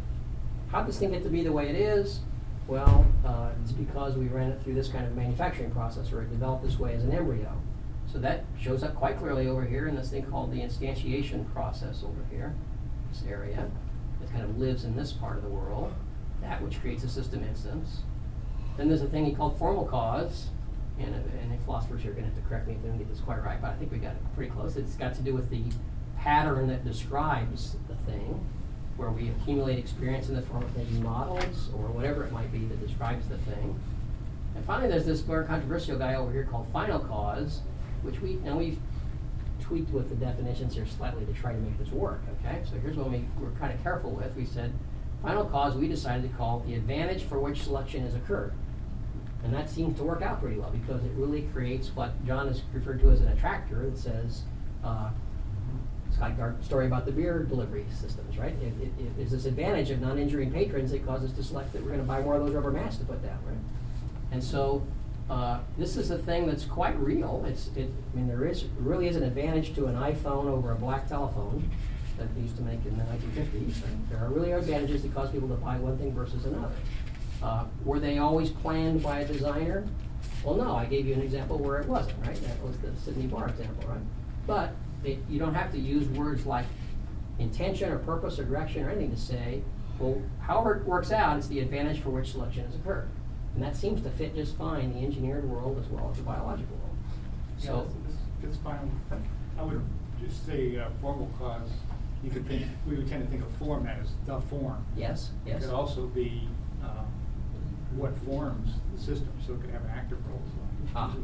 how did this thing get to be the way it is? Well, uh, it's because we ran it through this kind of manufacturing process, or it developed this way as an embryo. So that shows up quite clearly over here in this thing called the instantiation process over here, this area that kind of lives in this part of the world, that which creates a system instance. Then there's a thing he called formal cause, and, and the philosophers here are going to have to correct me if they don't get this quite right, but I think we got it pretty close. It's got to do with the pattern that describes the thing, where we accumulate experience in the form of maybe models or whatever it might be that describes the thing. And finally, there's this more controversial guy over here called final cause, which we, and we've tweaked with the definitions here slightly to try to make this work, okay? So here's what we were kind of careful with. We said, final cause, we decided to call the advantage for which selection has occurred. And that seems to work out pretty well because it really creates what John has referred to as an attractor that says, uh, it's like our story about the beer delivery systems, right? It, it, it, there's this advantage of non-injuring patrons that causes us to select that we're going to buy more of those rubber masks to put down, right? And so uh, this is a thing that's quite real. It's, it, I mean, there is really is an advantage to an iPhone over a black telephone that they used to make in the nineteen fifties. Right? There are really advantages that cause people to buy one thing versus another. Uh, were they always planned by a designer? Well, no. I gave you an example where it wasn't, right? That was the Sydney Bar example, right? But it, you don't have to use words like intention or purpose or direction or anything to say, well, however it works out, it's the advantage for which selection has occurred. And that seems to fit just fine the engineered world as well as the biological world. So, Yeah, this, this, this final, I would just say uh, formal cause, you could think, we would tend to think of form as the form. yes, yes. It could also be uh, what forms the system, so it could have an active role as well.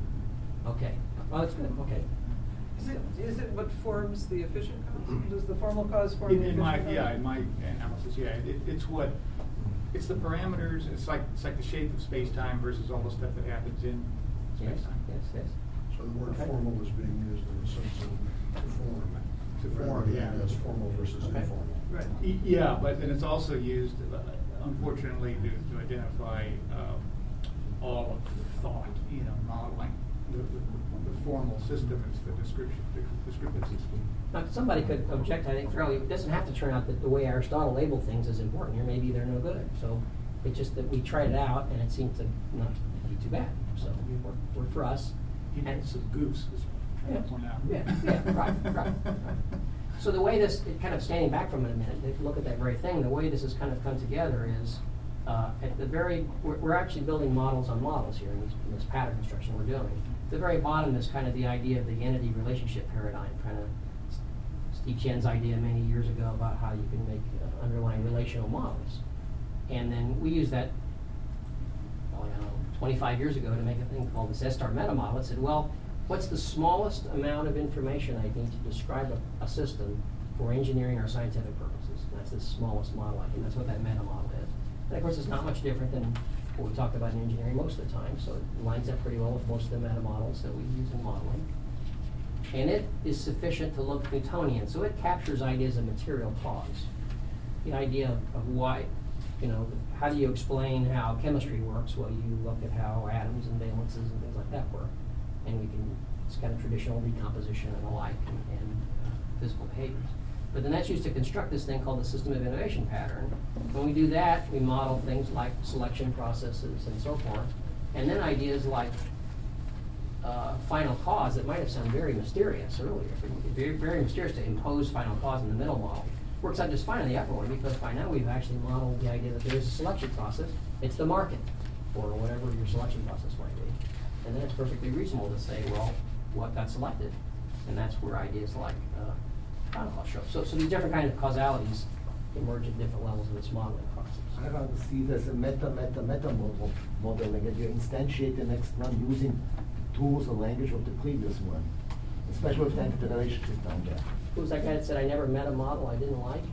Ah, okay. Well, that's good. Okay. Is it, is it what forms the efficient cause? Does the formal cause form In, the in efficient my, cause? yeah, in my analysis, yeah, it, it's what, it's the parameters, it's like, it's like the shape of space-time versus all the stuff that happens in Yes, space-time. yes, yes. So the word Okay. formal is being used in the sense of to form. To form, Rather than yeah. as formal versus Okay. informal. Right, Y- yeah, but then it's also used, uh, unfortunately, to, to identify um, all of the thought, you know, modeling. The, the, the formal system is the description, the descriptive system. Now, somebody could object, I think, fairly, it doesn't have to turn out that the way Aristotle labeled things is important here. Maybe they're no good. So it's just that we tried it out and it seemed to not be too bad. So it worked, worked for us. He had some goofs, as I Yeah, point out. yeah, yeah, right, right, right. So the way this, it kind of standing back from it a minute, if you look at that very thing, the way this has kind of come together is, uh, at the very, we're, we're actually building models on models here in this, in this pattern construction we're doing. At the very bottom is kind of the idea of the entity relationship paradigm, kind of Steve Chen's idea many years ago about how you can make uh, underlying relational models. And then we use that, well, I don't know, twenty-five years ago to make a thing called this S-star meta model. It said, well, what's the smallest amount of information I need to describe a, a system for engineering or scientific purposes? And that's the smallest model I can. That's what that meta model is. And of course, it's not much different than what we talk about in engineering most of the time. So it lines up pretty well with most of the meta models that we use in modeling. And it is sufficient to look Newtonian. So it captures ideas of material cause. The idea of, of why, you know, how do you explain how chemistry works? Well, you look at how atoms and valences and things like that work. and we can, it's kind of traditional decomposition and the like, and, and uh, physical behaviors. But then that's used to construct this thing called the system of innovation pattern. When we do that, we model things like selection processes and so forth. And then ideas like uh, final cause that might have sounded very mysterious earlier, very, very mysterious to impose final cause in the middle model. Works out just fine in the upper one, because by now we've actually modeled the idea that there's a selection process. It's the market, or whatever your selection process might be. And then it's perfectly reasonable to say, well, what got selected? And that's where ideas like uh, final cause show up. So, so these different kinds of causalities emerge at different levels of this modeling process. I rather see it as a meta, meta, meta model, modeling, and you instantiate the next one using tools or language of the previous one, especially with the entity relationship down there. Who was that guy that said, I never met a model I didn't like?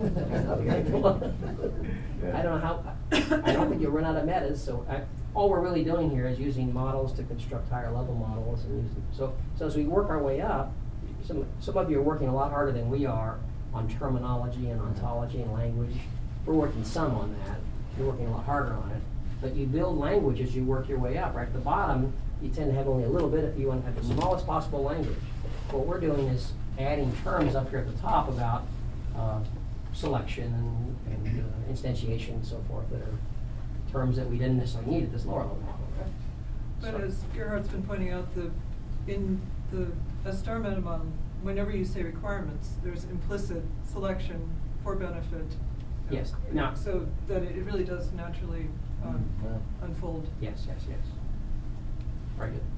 I don't know how, I don't think you'll run out of metas, so I, all we're really doing here is using models to construct higher level models. And using, so, so as we work our way up, some, some of you are working a lot harder than we are on terminology and ontology and language. We're working some on that. You're working a lot harder on it. But you build language as you work your way up. Right at the bottom, you tend to have only a little bit if you want to have the smallest possible language. What we're doing is adding terms up here at the top about uh, selection and, and uh, instantiation and so forth that are terms that we didn't necessarily need at this lower level model. Right? But So- as Gerhardt's been pointing out, the in the S-star meta model, whenever you say requirements, there's implicit selection for benefit. Yes. Now- So that it, it really does naturally um, Yeah. unfold. Yes, yes, yes. Very good.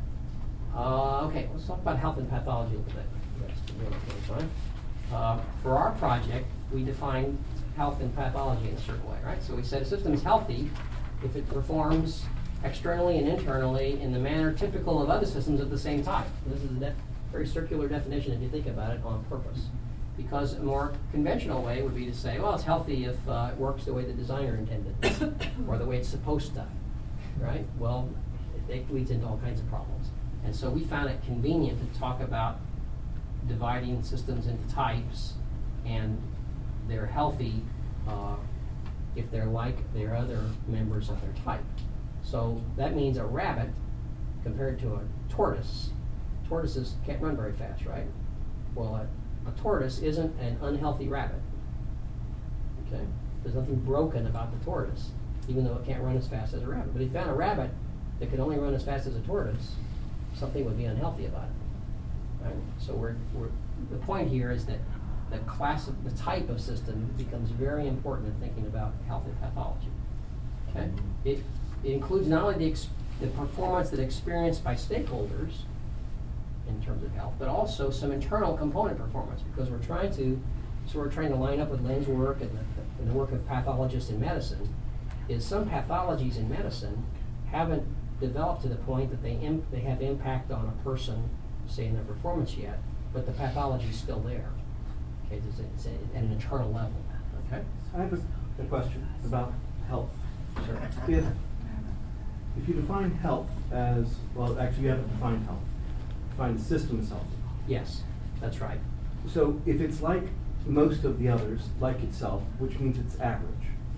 Uh, okay, let's talk about health and pathology a little bit. That's the real okay time. Uh, for our project, we defined health and pathology in a certain way, right? So we said a system is healthy if it performs externally and internally in the manner typical of other systems of the same type. This is a def- very circular definition if you think about it on purpose. Because a more conventional way would be to say, well, it's healthy if uh, it works the way the designer intended, or the way it's supposed to, right? Well, it, it leads into all kinds of problems. And so we found it convenient to talk about dividing systems into types, and they're healthy uh, if they're like their other members of their type. So that means a rabbit compared to a tortoise. Tortoises can't run very fast, right? Well, a, a tortoise isn't an unhealthy rabbit. Okay? There's nothing broken about the tortoise, even though it can't run as fast as a rabbit. But if you found a rabbit that could only run as fast as a tortoise, something would be unhealthy about it. Right? So we're, we're, the point here is that the class of, the type of system becomes very important in thinking about health and pathology. Okay? It, it includes not only the, ex, the performance that experienced by stakeholders in terms of health, but also some internal component performance, because we're trying to, so we're trying to line up with Len's work and the, and the work of pathologists in medicine, is some pathologies in medicine haven't developed to the point that they imp, they have impact on a person, say in their performance yet, but the pathology is still there. Okay, it's, a, it's a, at an internal level. Okay. I have a, a question about health. Sure. If if you define health as, well, actually you haven't defined health. Define the system as healthy. Yes, that's right. So if it's like most of the others, like itself, which means it's average.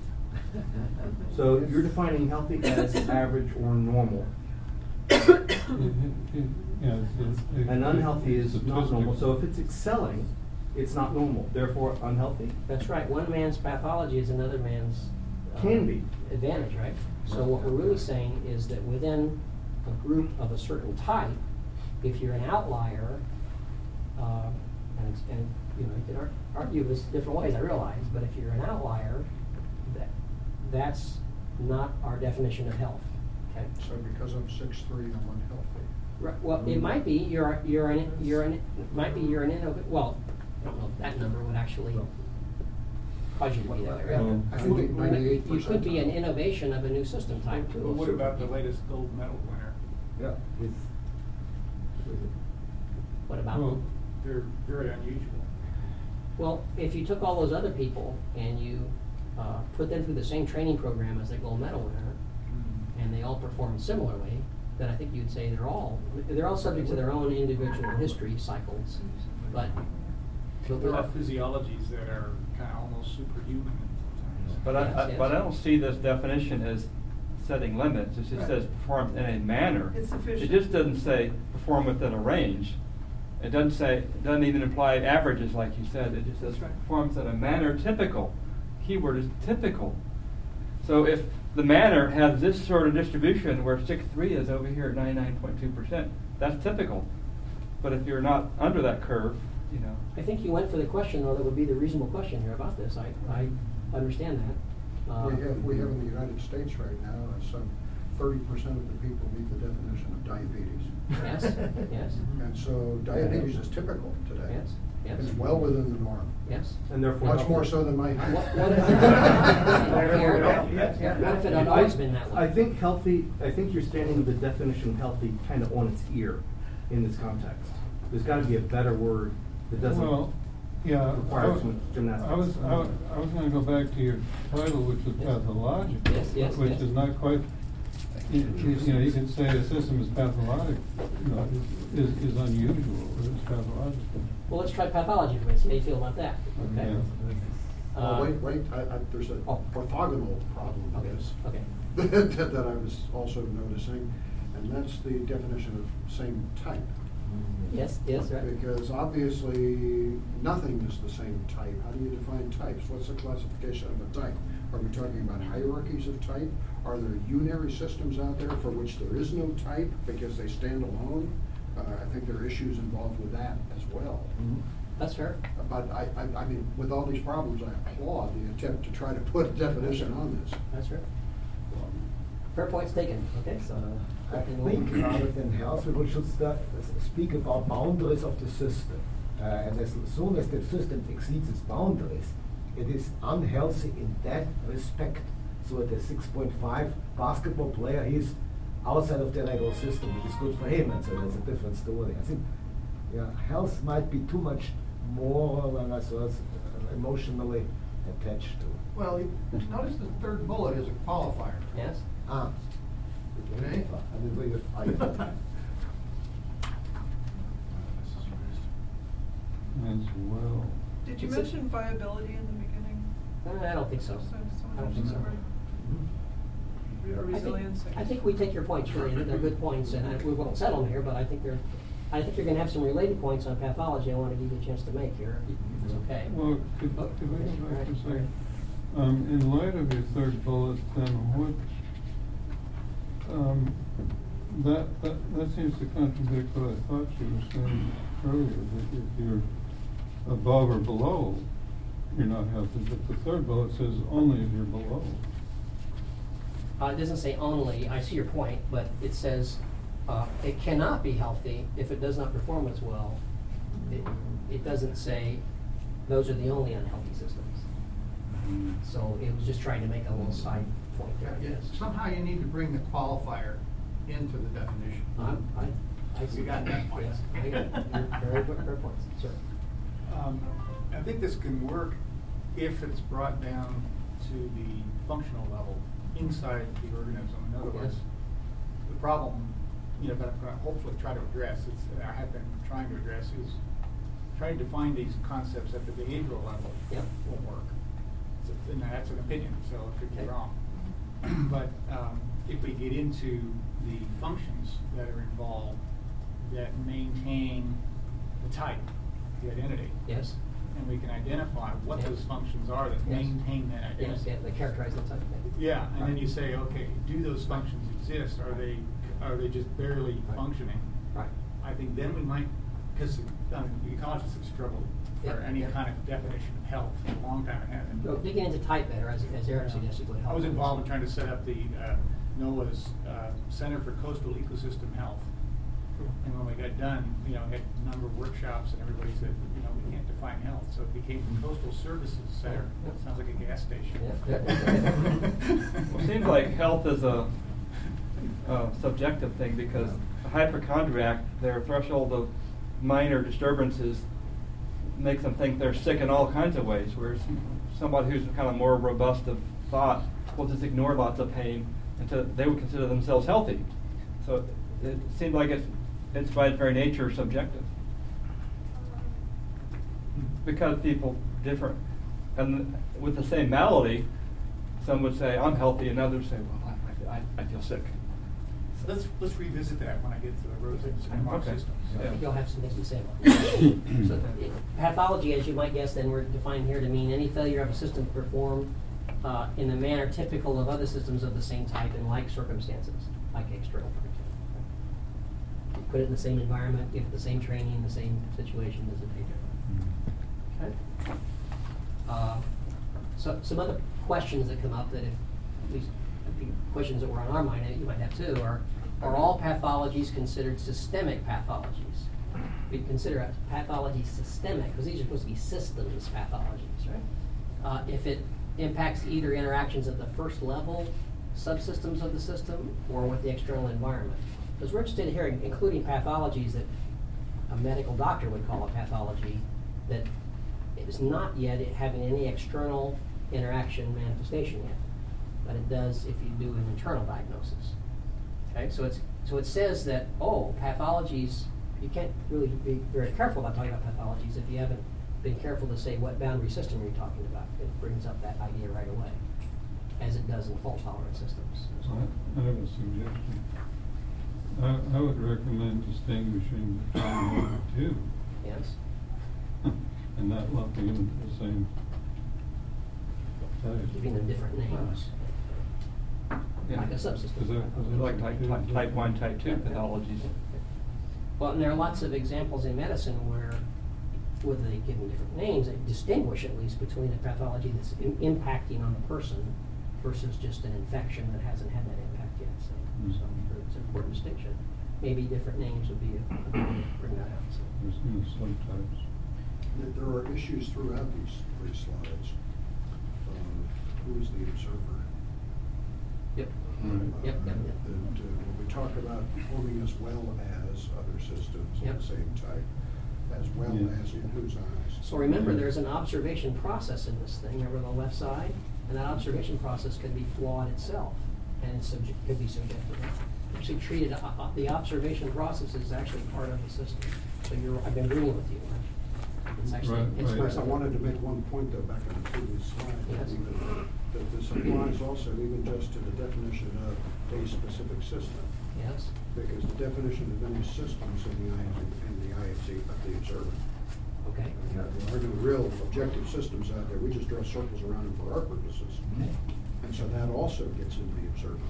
So you're defining healthy as average or normal. Yeah, it's- it's- And unhealthy is not normal. So if statistical. it's excelling, it's not normal, therefore unhealthy. That's right. One man's pathology is another man's uh, Can be. advantage, right? So what we're really saying is that within a group of a certain type, if you're an outlier, uh, and, it's- and you know, you can ar- argue this different ways, I realize, but if you're an outlier, that that's not our definition of health. Okay. So because I'm six three, I'm unhealthy. Right, well, it might be you're you're an you're an it might be you're an innov- well, I don't know if that number would actually cause you to be that way. Right? Well, I think You- that ninety-eight you could be an percent. innovation of a new system type But too. what about the latest gold medal winner? Yeah. It's, What about? Well, They're very unusual. Well, if you took all those other people and you uh, put them through the same training program as the gold medal winner, and they all performed similarly, then I think you'd say they're all they're all subject to their own individual history cycles, but But there are physiologies that are kind of almost superhuman sometimes. But I, Yes, I, yes. but I don't see this definition as setting limits. It just Right. says performs in a manner. It's sufficient. It just doesn't say perform within a range. It doesn't say, it doesn't even imply averages like you said. It just says That's right. performs in a manner typical. Keyword is typical. So if the manner has this sort of distribution where six three is over here at ninety-nine point two percent, that's typical. But if you're not under that curve, you know. I think you went for the question, though, that would be the reasonable question here about this. I, I understand that. Uh, We have, we have in the United States right now, uh, some thirty percent of the people meet the definition of diabetes. Yes, yes, And so diabetes is typical today. yes, yes. It's well within the norm. Yes. And therefore. Much healthy. more so than my. What, what, what if it had always been that way? I think healthy, I think you're standing the definition of healthy kind of on its ear in this context. There's gotta be a better word that doesn't Well, yeah, I require was, too much gymnastics. I was, I was, I was gonna go back to your title, which was Yes. pathological. Yes, yes, Which yes. is not quite, you, you you know, you could say a system is pathologic, you know, is, is unusual, or it's pathological. Well, let's try pathology for instance. How do you feel about that? Okay. Yeah. Well, Uh, wait, wait, I, I, there's an oh. orthogonal problem Okay, with this. okay. That, that I was also noticing, and that's the definition of same type. Yes, yes, right. Because obviously, nothing is the same type. How do you define types? What's the classification of a type? Are we talking about hierarchies of type? Are there unary systems out there for which there is no type because they stand alone? Uh, I think there are issues involved with that as well. That's fair. But I, I, I mean, with all these problems, I applaud the attempt to try to put a definition on this. That's fair. Fair point's taken. Okay, so. I think rather than health, we should start, speak about boundaries of the system. Uh, and as soon as the system exceeds its boundaries, it is unhealthy in that respect. So the six point five basketball player, he's outside of the regular system, which is good for him, and so that's a different story. I think, yeah, health might be too much moral and as well as uh, emotionally attached to. Well, you- notice the third bullet is a qualifier. Yes. Ah. Okay. I didn't read it. As well. Did you It's a- mention viability in the beginning? Uh, I don't think so. So someone I don't think so. mentioned Re- I think- Resilience. I think we take your points, Sherry, and they're good points, and I, we won't settle them here, but I think they're, I think you're gonna have some related points on pathology I wanna give you a chance to make here, if it's okay. Well, could, Oh, could I okay, go back all for a right, second? Um, in light of your third bullet, then what, um, that, that, that seems to contradict what I thought you were saying earlier, that if you're above or below, you're not healthy, but the third bullet says only if you're below. Uh, it doesn't say only, I see your point, but it says, uh, it cannot be healthy if it does not perform as well. It, it doesn't say those are the only unhealthy systems. So it was just trying to make a little side point there, I guess. Somehow you need to bring the qualifier into the definition. I'm- I, I see. You got that point. Yes, I got it. You're very good, fair points, sir. Um, I think this can work if it's brought down to the functional level inside the organism. In other words, Yes. the problem, you know, that I'm going to hopefully try to address, it's, I have been trying to address, is trying to define these concepts at the behavioral level Yep. won't work. So, and that's an opinion, so it could be Okay. wrong. But um, if we get into the functions that are involved that maintain the type, the identity, Yes, and we can identify what Yes. those functions are that Yes. maintain that identity. yes, yeah, they characterize the type. Yeah, and then you say, okay, do those functions exist? Are they, are they just barely Right. functioning? Right. I think then we might, because um, ecologists have struggled for Yeah, any yeah. kind of definition of health for a long time. and So haven't. digging into type better, as, as Eric suggested, would help. I was involved in trying to set up the uh, NOAA's uh, Center for Coastal Ecosystem Health. And when we got done, you know, we had a number of workshops and everybody said, you know, we can't define health. So it became the Coastal Services Center. Yeah. Sounds like a gas station. Yeah. Well, it seems like health is a, a subjective thing because a hypochondriac, their threshold of minor disturbances makes them think they're sick in all kinds of ways, whereas somebody who's kind of more robust of thought will just ignore lots of pain until they would consider themselves healthy. So it seems like it's, it's by its very nature subjective. Because people different, and with the same malady, some would say I'm healthy, and others say, well, my I, I feel sick. Let's, let's revisit that when I get to the rotating metabolic Okay. systems. I Yeah. think you'll have some things to say about that. So, it- pathology, as you might guess, then we're defined here to mean any failure of a system to perform uh, in a manner typical of other systems of the same type in like circumstances, like external factors. Put it in the same environment, give it the same training, the same situation, does it take it? Okay. Uh, so some other questions that come up that if, at least the questions that were on our mind, and you might have too, are, are all pathologies considered systemic pathologies? We consider a pathology systemic, because these are supposed to be systems pathologies, right? Uh, if it impacts either interactions at the first level, subsystems of the system, or with the external environment. Because we're interested here in including pathologies that a medical doctor would call a pathology that is not yet having any external interaction manifestation yet, but it does if you do an internal diagnosis. Okay, so it's so it says that, oh, pathologies, you can't really be very careful about talking about pathologies if you haven't been careful to say what boundary system you're talking about. It brings up that idea right away, as it does in fault tolerant systems. I I have a suggestion. I, I would recommend distinguishing between one and two. Yes? And not lumping them into the same type. Giving them different names. Yeah. Like a subsystem. Is that- is that Like type, type, type one, type two pathologies. Well, and there are lots of examples in medicine where, whether they give them different names, they distinguish at least between a pathology that's in, impacting on the person versus just an infection that hasn't had that impact yet. So, Mm. so it's an important distinction. Maybe different names would be a, a good way to bring that out. So. There's no subtypes. There- There are issues throughout these three slides of who is the observer. Yep. Right. Yep, yep, yep. That, uh, when we talk about performing as well as other systems of Yep. the same type, as well Yeah. as in whose eyes. So remember, there's an observation process in this thing over the left side, and that observation process can be flawed itself, and it's subject, could be subjective. Actually treated, uh, uh, the observation process is actually part of the system. So you're, I've been agreeing with you. It's actually, Right, it's right. Yes, I part of- wanted to make one point though, back on the previous slide, that Yes. even- that this applies also even just to the definition of a specific system. Yes, Because the definition of any system is in the eye of the, in the eye of the, of the observer. okay. There are no real objective systems out there, we just draw circles around them for our purposes. Okay. And so that also gets into the observer.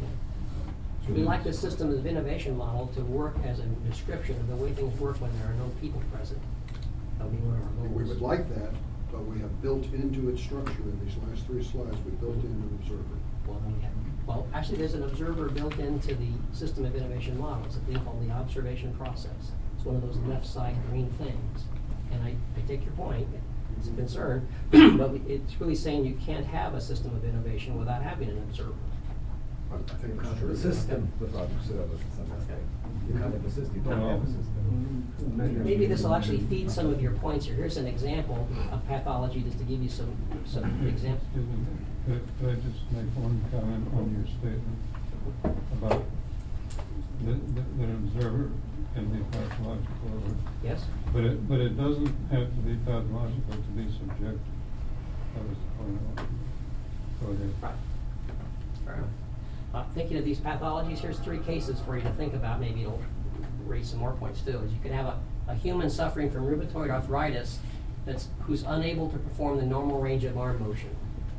We like the system of innovation model to work as a description of the way things work when there are no people present. That'll be one of our goals. We would like that, but we have built into its structure in these last three slides, we built in an observer. Well, then we have, well, actually, there's an observer built into the system of innovation model. It's a thing called the observation process. It's one of those left side green things. And I, I take your point, it's a concern, but we- it's really saying you can't have a system of innovation without having an observer. I think You that's can't have true. a system without observers in some aspect. You can't have a system, you don't have a system. Maybe this will actually feed some of your points here. Here's an example of pathology, just to give you some, some examples. Excuse me, could, could I just make one comment on your statement about that, that that an observer can be pathological, or, Yes? but it, but it doesn't have to be pathological to be subjective. That was the point I wanted. Go ahead. Right. Fair enough. Uh, thinking of these pathologies, here's three cases for you to think about. Maybe it'll raise some more points too. Is you could have a, a human suffering from rheumatoid arthritis that's who's unable to perform the normal range of arm motion.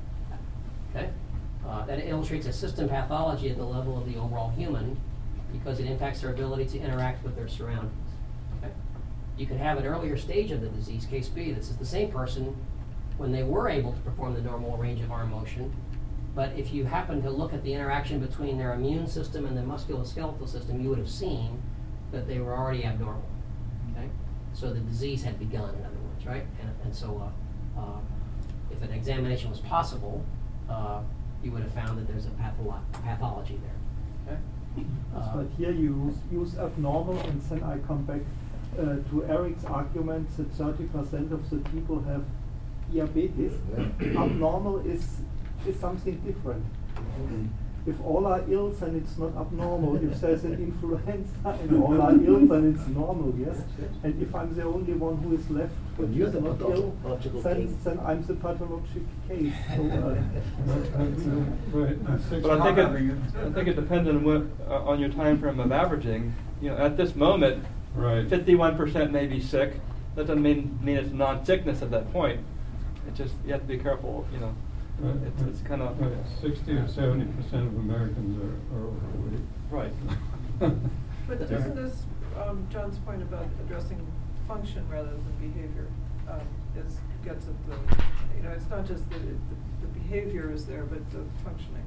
Okay, uh, that illustrates a system pathology at the level of the overall human because it impacts their ability to interact with their surroundings. Okay, you could have an earlier stage of the disease, case B. This is the same person when they were able to perform the normal range of arm motion. But if you happen to look at the interaction between their immune system and the musculoskeletal system, you would have seen that they were already abnormal. Okay, so the disease had begun, in other words, right? And, and so, uh, uh, if an examination was possible, uh, you would have found that there's a patholo- pathology there. Okay. Yes, Uh, but here you use, use abnormal, and then I come back uh, to Eric's argument that thirty percent of the people have diabetes. Yeah. Abnormal is is something different. if all are ill, then it's not abnormal. If there's an influenza and all are ill, then it's normal, yes? And if I'm the only one who is left But which you're is the not ill, pathological then, case. then I'm the pathologic case. So, uh, Right, and six- But I think it, I think it depends on what, uh, on your time frame of averaging. You know, at this moment, Right. fifty-one percent may be sick. That doesn't mean, mean it's non-sickness at that point. It just, you have to be careful, you know. Right, It's, it's kind of. right, Sixty or seventy percent of Americans are, are overweight. Right. But isn't this, um, John's point about addressing function rather than behavior, um, is, gets at the, you know, it's not just the, the, the behavior is there, but the functioning.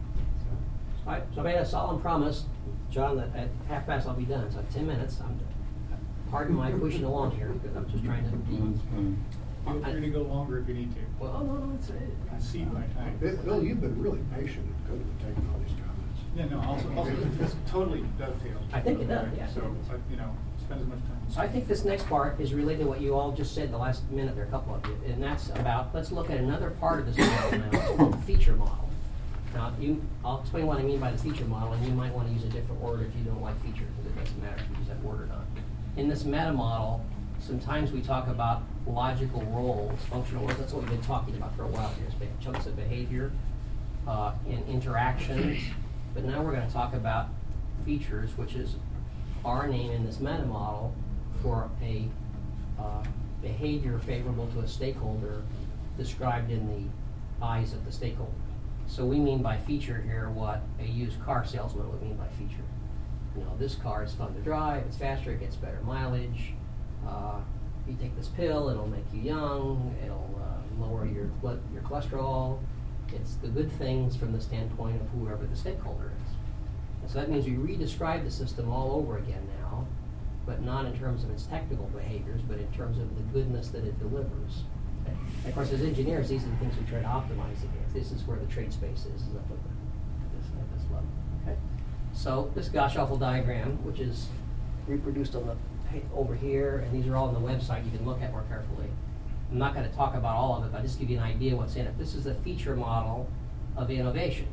So, All right, so I made a solemn promise, John, that at half past I'll be done, so ten minutes. I'm, pardon my pushing along here, because I'm just trying to be. That's fine. Feel free to go longer if you need to. Well, no, no, it's, I cede my time. Bill, Bill, you've been really patient and good with taking all these comments. Yeah, no, also, also, this totally dovetails. I think it does, yeah. So, uh, you know, spend as much time. So I think this next part is related to what you all just said the last minute, there are a couple of you, and that's about, let's look at another part of this model now, it's called the feature model. Now, you, I'll explain what I mean by the feature model, and you might want to use a different word if you don't like feature, because it doesn't matter if you use that word or not. In this meta model, sometimes we talk about logical roles, functional roles. That's what we've been talking about for a while here, is big chunks of behavior uh, and interactions. But now we're going to talk about features, which is our name in this meta model for a uh, behavior favorable to a stakeholder described in the eyes of the stakeholder. So we mean by feature here what a used car salesman would mean by feature. You know, this car is fun to drive, it's faster, it gets better mileage. Uh, you take this pill, it'll make you young, it'll uh, lower your your cholesterol. It's the good things from the standpoint of whoever the stakeholder is. And so that means we re-describe the system all over again now, but not in terms of its technical behaviors, but in terms of the goodness that it delivers. Okay? And of course, as engineers, these are the things we try to optimize against. This is where the trade space is, is up at, the, at, this, at this level. Okay? So this Gauss-Shuffle diagram, which is reproduced on the over here, and these are all on the website you can look at more carefully. I'm not going to talk about all of it, but I'll just give you an idea what's in it. This is the feature model of innovation.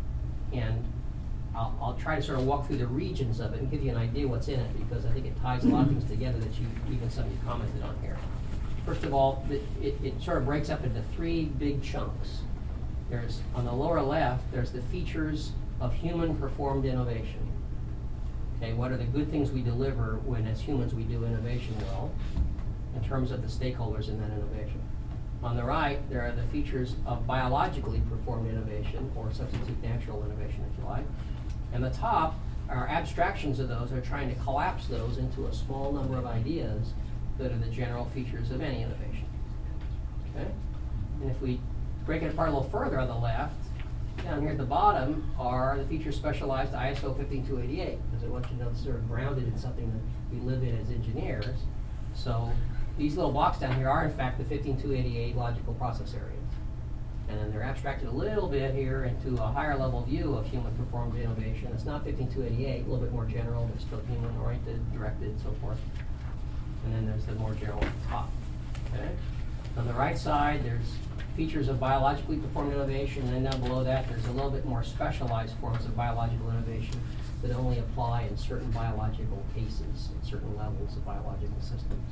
And I'll, I'll try to sort of walk through the regions of it and give you an idea what's in it, because I think it ties a lot of things together that you, even some of you commented on here. First of all, it, it, it sort of breaks up into three big chunks. There's, on the lower left, there's the features of human-performed innovation. Okay, what are the good things we deliver when, as humans, we do innovation well, in terms of the stakeholders in that innovation? On the right, there are the features of biologically performed innovation, or substitute natural innovation, if you like. And the top are abstractions of those, are trying to collapse those into a small number of ideas that are the general features of any innovation. Okay? And if we break it apart a little further on the left, down here at the bottom are the features specialized to I S O fifteen two eighty-eight, because I want you to know this is sort of grounded in something that we live in as engineers. So these little blocks down here are in fact the fifteen two eighty-eight logical process areas. And then they're abstracted a little bit here into a higher level view of human performed innovation. It's not fifteen two eighty-eight, a little bit more general, but still human oriented, directed, and so forth. And then there's the more general at the top. Okay? On the right side, there's features of biologically performed innovation, and then down below that, there's a little bit more specialized forms of biological innovation that only apply in certain biological cases, in certain levels of biological systems.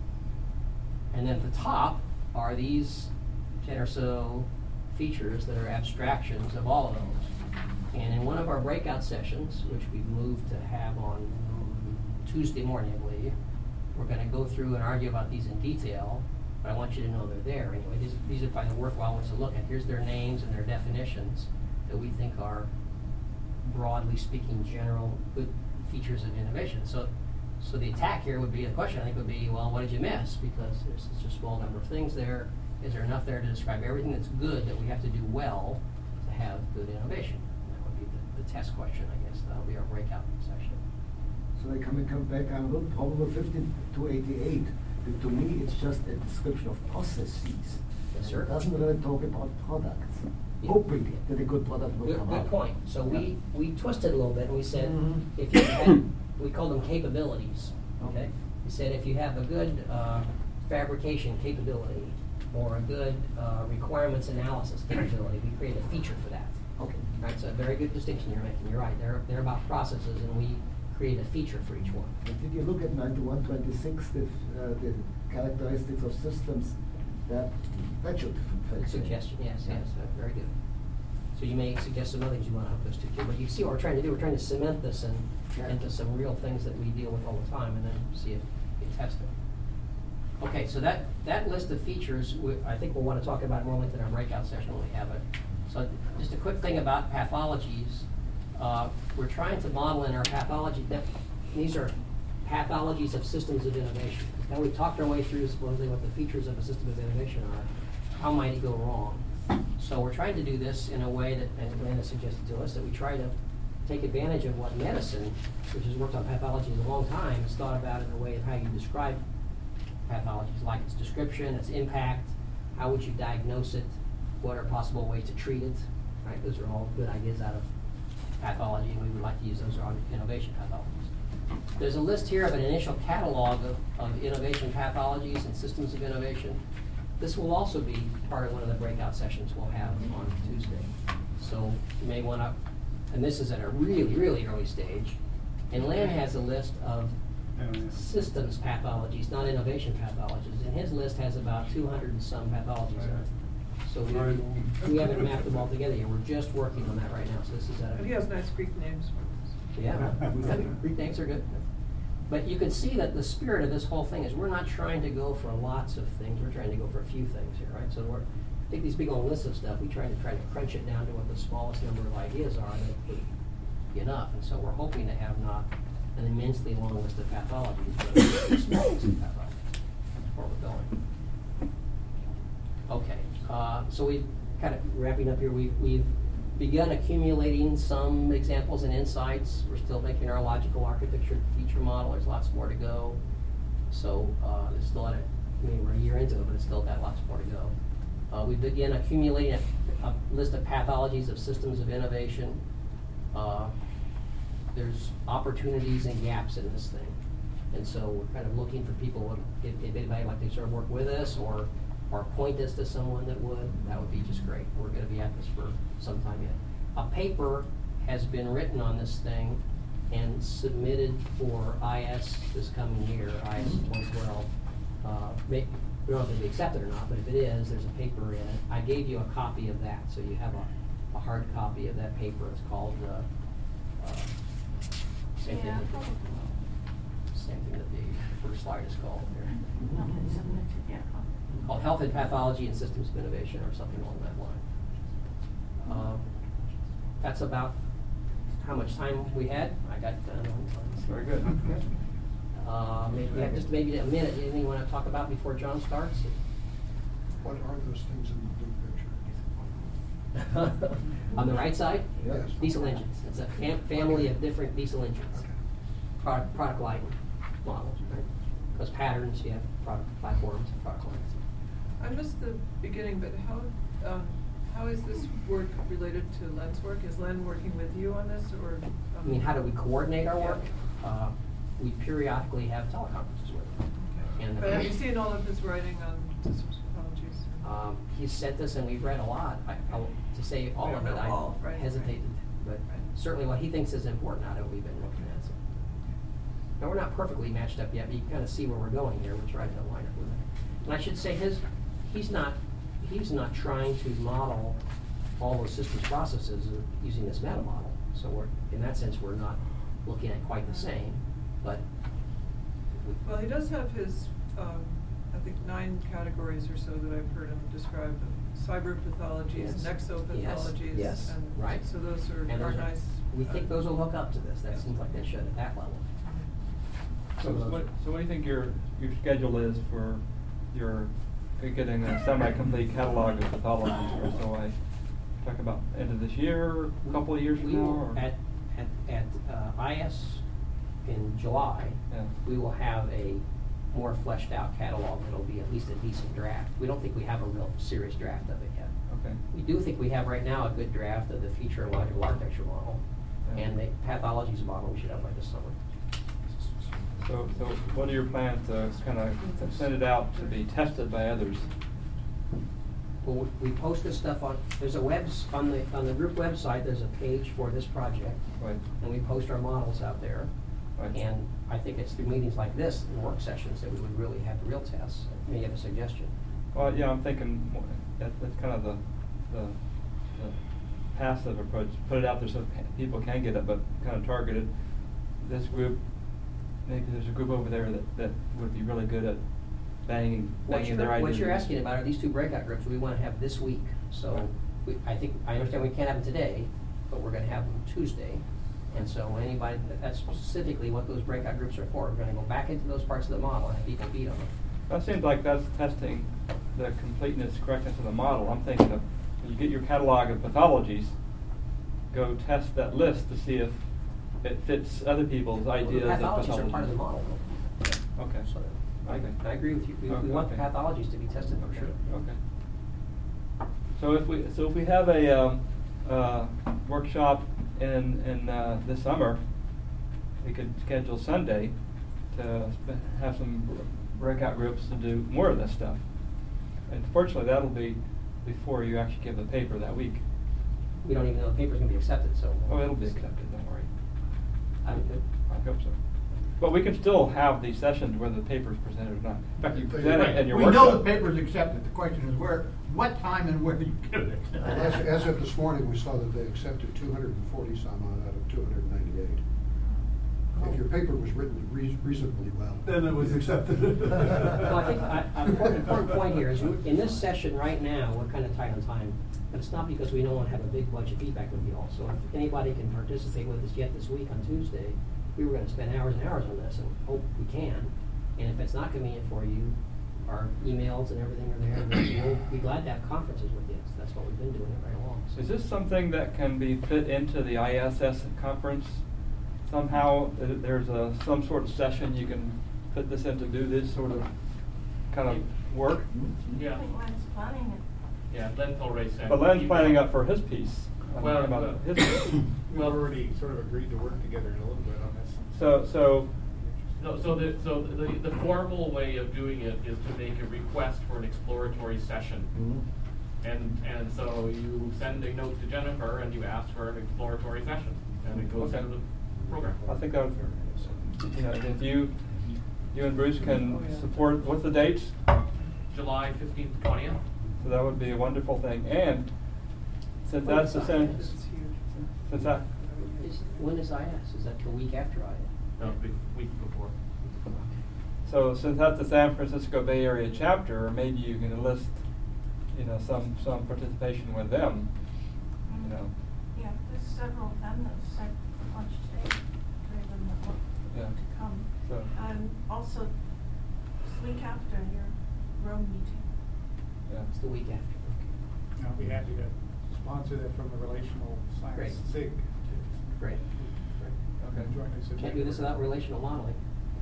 And then at the top are these ten or so features that are abstractions of all of those. And in one of our breakout sessions, which we've moved to have on Tuesday morning, I believe, we're going to go through and argue about these in detail. But I want you to know they're there anyway. These, these are probably worthwhile ones to look at. Here's their names and their definitions that we think are, broadly speaking, general good features of innovation. So, so the attack here would be, the question I think would be, well, what did you miss? Because there's such a small number of things there. Is there enough there to describe everything that's good that we have to do well to have good innovation? That would be the, the test question, I guess. That'll be our breakout section. So I come and come back on little problem fifteen to eighty-eight. To me, it's just a description of processes. Yes, sir. It doesn't really talk about products. Yeah. Hoping that a good product will Good, come good out. point. So Yeah. we, we twisted a little bit and we said, Mhm. if you had, we called them capabilities, okay? We said if you have a good uh, fabrication capability or a good uh, requirements analysis capability, we create a feature for that. Okay. Right, it's a very good distinction you're making. You're right. They're, they're about processes, and we create a feature for each one. And did you look at ninety-one twenty-six, the, uh, the characteristics of systems? That, that should fit. Good suggestion, yes, yes, uh, very good. So you may suggest some other things you want to hook us to too, but you see what we're trying to do, we're trying to cement this in, into some real things that we deal with all the time, and then see if we test it. Okay, so that, that list of features, we, I think we'll want to talk about more length in our breakout session when we have it. So just a quick thing about pathologies. Uh, we're trying to model in our pathology, that, these are pathologies of systems of innovation. Now we've talked our way through supposedly what the features of a system of innovation are. How might it go wrong? So we're trying to do this in a way that, and Glenn has suggested to us, that we try to take advantage of what medicine, which has worked on pathology in a long time, has thought about in the way of how you describe pathologies, like its description, its impact, how would you diagnose it, what are possible ways to treat it, right? Those are all good ideas out of pathology, and we would like to use those on innovation pathologies. There's a list here of an initial catalog of, of innovation pathologies and systems of innovation. This will also be part of one of the breakout sessions we'll have on Tuesday. So you may want to, and this is at a really, really early stage, and Len has a list of systems pathologies, not innovation pathologies, and his list has about two hundred and some pathologies in it. So we, we haven't mapped them all together yet. We're just working on that right now. So this is at a, But he has nice Greek names. yeah, Greek names are good. But you can see that the spirit of this whole thing is we're not trying to go for lots of things. We're trying to go for a few things here, right? So we're take these big old lists of stuff. We try to try to crunch it down to what the smallest number of ideas are that would be enough. And so we're hoping to have not an immensely long list of pathologies, but a small list of pathologies. That's where we're going. Okay, uh, so we kind of wrapping up here. We've we've begun accumulating some examples and insights. We're still making our logical architecture feature model. There's lots more to go. So uh, there's still a, I mean, we're a year into it, but it's still got lots more to go. Uh, we begin accumulating a, a list of pathologies of systems of innovation. Uh, there's opportunities and gaps in this thing. And so we're kind of looking for people, if, if anybody would like to sort of work with us or or point us to someone that would, that would be just great. We're going to be at this for some time yet. A paper has been written on this thing and submitted for I S this coming year, I S twenty twelve. Uh, may, we don't know if it'll be accepted or not, but if it is, there's a paper in it. I gave you a copy of that, so you have a, a hard copy of that paper. It's called, uh, uh, same Yeah, thing. probably. Same thing that the first slide is called here. No, it's submitted, yeah. Called Health and Pathology and Systems of Innovation, or something along that line. Um, that's about how much time we had. I got uh, Very good. uh, maybe we have just maybe a minute. Anything you want to talk about before John starts? What are those things in the blue picture? On the right side, Yes. diesel engines. It's a fam family of different diesel engines. Okay. Product, product line models, right? Those patterns, you have product platforms and product lines. I missed the beginning, but how, um, how is this work related to Len's work? Is Len working with you on this, or? Um, I mean, how do we coordinate our work? Yeah. Uh, we periodically have teleconferences with him. Okay. And But have you seen all of his writing on systems pathologies? Um, he's sent us, and we've read a lot. I, I, to say all We of don't it, know I all, right, hesitated, but Right. certainly what he thinks is important out of it, we've been looking at. So. Now, we're not perfectly matched up yet, but you can kind of see where we're going here. We're trying to line up with it. And I should say, his, he's not, he's not trying to model all those systems processes using this meta model. So we're, in that sense, we're not looking at quite the same, but. we- Well, he does have his, um, I think, nine categories or so that I've heard him describe, cyber pathologies, Yes. nexopathologies. Yes, yes, and right. So those are, And are those nice. We think uh, those will hook up to this. That yeah. seems like they should at that level. So what, so what do you think your, your schedule is for your, getting a semi-complete catalog of pathologies? Or so I talk about end of this year, a couple of years We from now? will, or- at, at, at uh, I S in July, Yeah. we will have a more fleshed out catalog that'll be at least a decent draft. We don't think we have a real serious draft of it yet. Okay. We do think we have right now a good draft of the feature and logical architecture model Yeah. and the pathologies model we should have by this summer. So, so what are your plans to kind of send it out to be tested by others? Well, we we post this stuff on, there's a webs, on the, on the group website, there's a page for this project. Right. And we post our models out there. Right. And I think it's through meetings like this, and work sessions, that we would really have the real tests. May you have a suggestion? Well, yeah, I'm thinking more- that, that's kind of the, the, the passive approach. Put it out there so pa- people can get it, but kind of targeted. This group, maybe there's a group over there that, that would be really good at banging, What banging you're, their ideas. what you're asking about are these two breakout groups we wanna have this week. So, we, I think, I understand we can't have them today, but we're gonna have them Tuesday. And so anybody, that's specifically what those breakout groups are for. We're gonna go back into those parts of the model and have people beat on them. That seems like that's testing the completeness, correctness of the model. I'm thinking of, when you get your catalog of pathologies, go test that list to see if it fits other people's Well, ideas the of pathologies pathology. are part of the model. Okay. So, I, Okay. I agree with you. We, we Okay, want the okay. pathologies to be tested for sure. Okay. So if we, so if we have a, um, uh, workshop in, in, uh, this summer, we could schedule Sunday to sp- have some breakout groups to do more of this stuff. And fortunately, that'll be before you actually give the paper that week. We don't even know the paper's gonna be accepted, so. Oh, it'll be accepted, don't worry. I would, I hope so. But we can still have these sessions whether the paper's presented or not. In fact, you present it in your We workshop. know the paper's accepted, the question is where, what time and where you give it. Well, as, as of this morning, we saw that they accepted two hundred and forty some odd out of two hundred and ninety-eight. If your paper was written rea- reasonably well. Then it was accepted. Well, I think, I, an important, important point here is, we- in this session right now, we're kind of tight on time, but it's not because we don't have a big bunch of feedback with you all. So if anybody can participate with us yet this week on Tuesday, we were gonna spend hours and hours on this, and hope we can. And if it's not convenient for you, our emails and everything are there, and we'll be glad to have conferences with you. So that's what we've been doing right along. Is this something that can be fit into the I S S conference? Somehow, uh, there's a, some sort of session you can fit this in to do this sort of, kind of work? I think Len's planning it. Yeah, Len's already said. But Len's planning up for his piece. I'm Well, talking about uh, his piece. We've already sort of agreed to work together a little bit on this. So, so, No, so the, so the, the formal way of doing it is to make a request for an exploratory session. Mhm. And, and so you send a note to Jennifer and you ask for an exploratory session, and it goes Okay. into the program. I think that would, you know, if you, you and Bruce can support, what's the dates? July fifteenth, twentieth. So that would be a wonderful thing, and since that's the same, It's huge. since that, Is, when is I S? Is that the week after I S? No, the week before. so since that's the San Francisco Bay Area chapter, maybe you can enlist, you know, some, some participation with them, you know. Yeah, there's several of them that said lunch today, three of them that Yeah. want to come. So- And also, this week after your Rome meeting. Yeah. It's the week after. And I'll be happy to sponsor that from the Relational Great. Science SIG. Great. Okay. Jointly submit. Can't do this without relational modeling.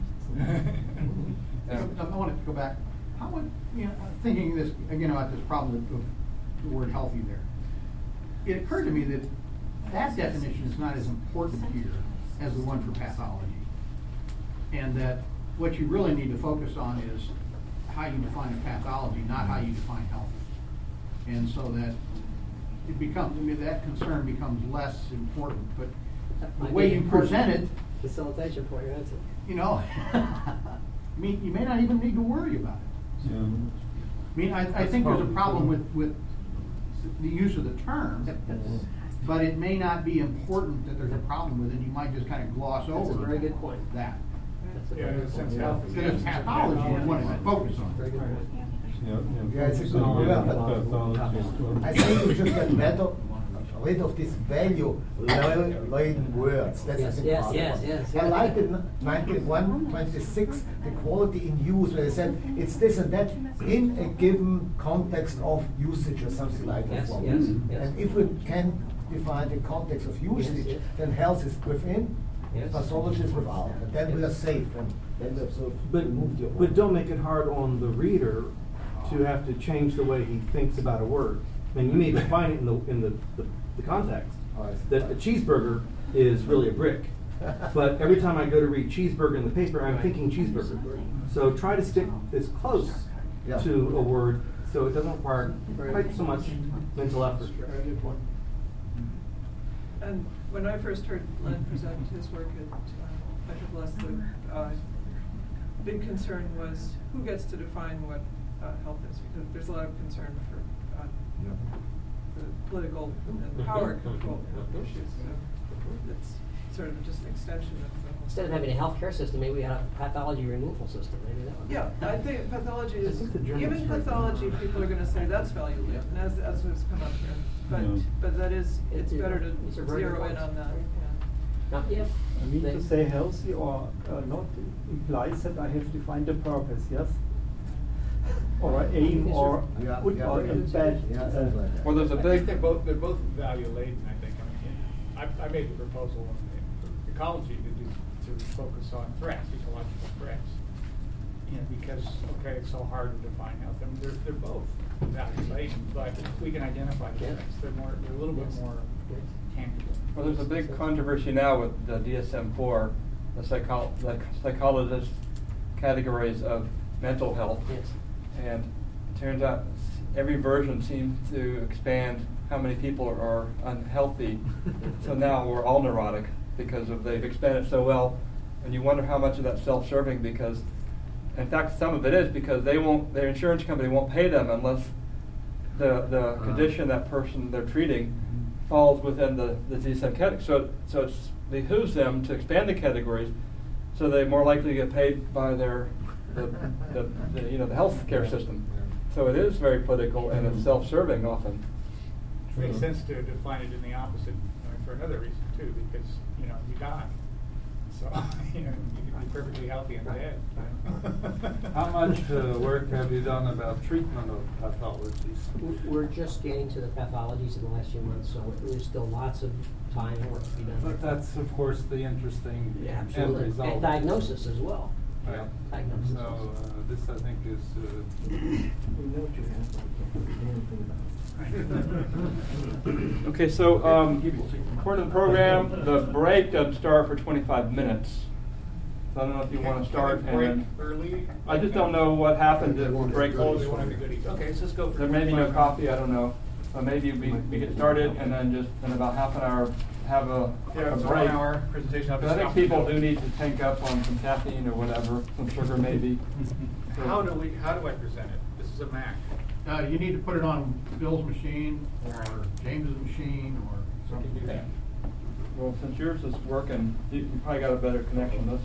Yeah. I wanted to go back, how would, you know, thinking this, again, about this problem of of the word healthy there. It occurred to me that that definition is not as important here as the one for pathology. And that what you really need to focus on is how you define a pathology, not how you define healthy. And so that it becomes, I mean, that concern becomes less important, but That the might way be you important present it, Facilitation for your answer. you know, I mean, you may not even need to worry about it. Yeah. I mean, I, I think there's a problem with, with the use of the term, but it may not be important that there's a problem with it. You might just kind of gloss That's a over very good point. that. That's a Yeah, very in a good sense, point. healthy. Because it's pathology you want to focus Very on. good point. Yeah, Yeah, it's a good focus on word, the but pathologist or- I think we should get better rid of these value laden words. That's Yes, I think yes, part of yes, it. yes. I like it ninety-one, twenty-six, the quality in use, where they said it's this and that in a given context of usage or something like that. Yes, for yes, me. yes. And if we can define the context of usage, yes. then health is within, Yes. pathology is without, and then we are safe, and then we have sort of But, moved the but don't make it hard on the reader to have to change the way he thinks about a word. And you may define it in the, in the, the, the context. Oh, I see. That a cheeseburger is really a brick. But every time I go to read cheeseburger in the paper, I'm thinking cheeseburger. So try to stick as close Yeah. to a word So it doesn't require quite so much mental effort. Very good point. And when I first heard Len present his work at uh, Metro Bless, the uh, big concern was who gets to define what uh, health is, because there's a lot of concern for uh, the political and power control issues. So it's sort of just an extension of the whole. Instead of having a healthcare system, maybe we had a pathology removal system. Maybe that would be. Yeah, I think pathology I is, think the Germans even tried that. pathology, people are gonna say that's value-laden, and as, as has come up here. But, Yeah. but that is, it's It- it- better to it's a very good zero in point. on that, yeah. Now, if I mean, they- to say healthy or uh, not implies that I have to find a purpose, yes? Or an aim, or Yeah, good yeah, or very a good. bad. Yeah, uh, something like that. Well, there's a I big, think they're both, they're both value laden, I think. I mean, I, I made the proposal in ecology to do, to focus on threats, ecological threats. You know, because, okay, it's so hard to define health. I mean, they're, they're both value laden, but we can identify the Yeah. threats. They're more, they're a little bit Yes. more Yes. tangible. well, there's a big controversy now with the D S M four, the psycho, the psychologist categories of mental health. Yes. And it turns out every version seems to expand how many people are unhealthy. So now we're all neurotic because of they've expanded so well. And you wonder how much of that's self-serving, because in fact some of it is because they won't, their insurance company won't pay them unless the the condition that person they're treating falls within the, the D S M category. So so it behooves them to expand the categories so they're more likely to get paid by their the, the, the you know the healthcare system. So it is very political and it's self-serving often. It makes sense to define it in the opposite, I mean, for another reason too, because, you know, you die. So, you know, you can be perfectly healthy and dead. you know. How much uh, work have you done about treatment of pathologies? We're just getting to the pathologies in the last few months, so there's still lots of time and work to be done. But that's, of course, the interesting Yeah, end absolutely. result. And diagnosis as well. Right. Diagnosis. So uh, this, I think, is. Uh, We know what you have, but we can't do anything about it. Okay, so um, according to the program, the break doesn't start for twenty-five minutes. So I don't know if you want to start. Can we break and early? I just don't know what happens if we break. Oh, they want to be goodies. Okay, so let's go for. There may be no twenty-five coffee, I don't know. But maybe we, we get started and then just in about half an hour have a, Yeah, a it's a break. one-hour presentation. I'll But I just think stop. people do need to tank up on some caffeine or whatever, some sugar maybe. So- How do we, how do I present it? This is a Mac. Uh, you need to put it on Bill's machine or James's machine or something. do that. Well, since yours is working, you, you probably got a better connection. Let's,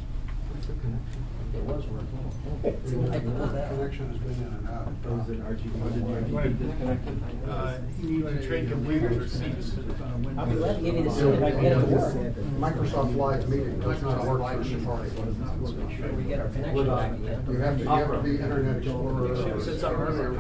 It was working. Connection has been in and out. Those in R G B. you get disconnected. Uh, you need to trade computers or seats. I'll be glad to give you the So, seat if I can get it to work. Microsoft Live meeting does not work for Safari. Make sure we get our connection back again. You have to, you have to be Internet Explorer. or- Since our earlier-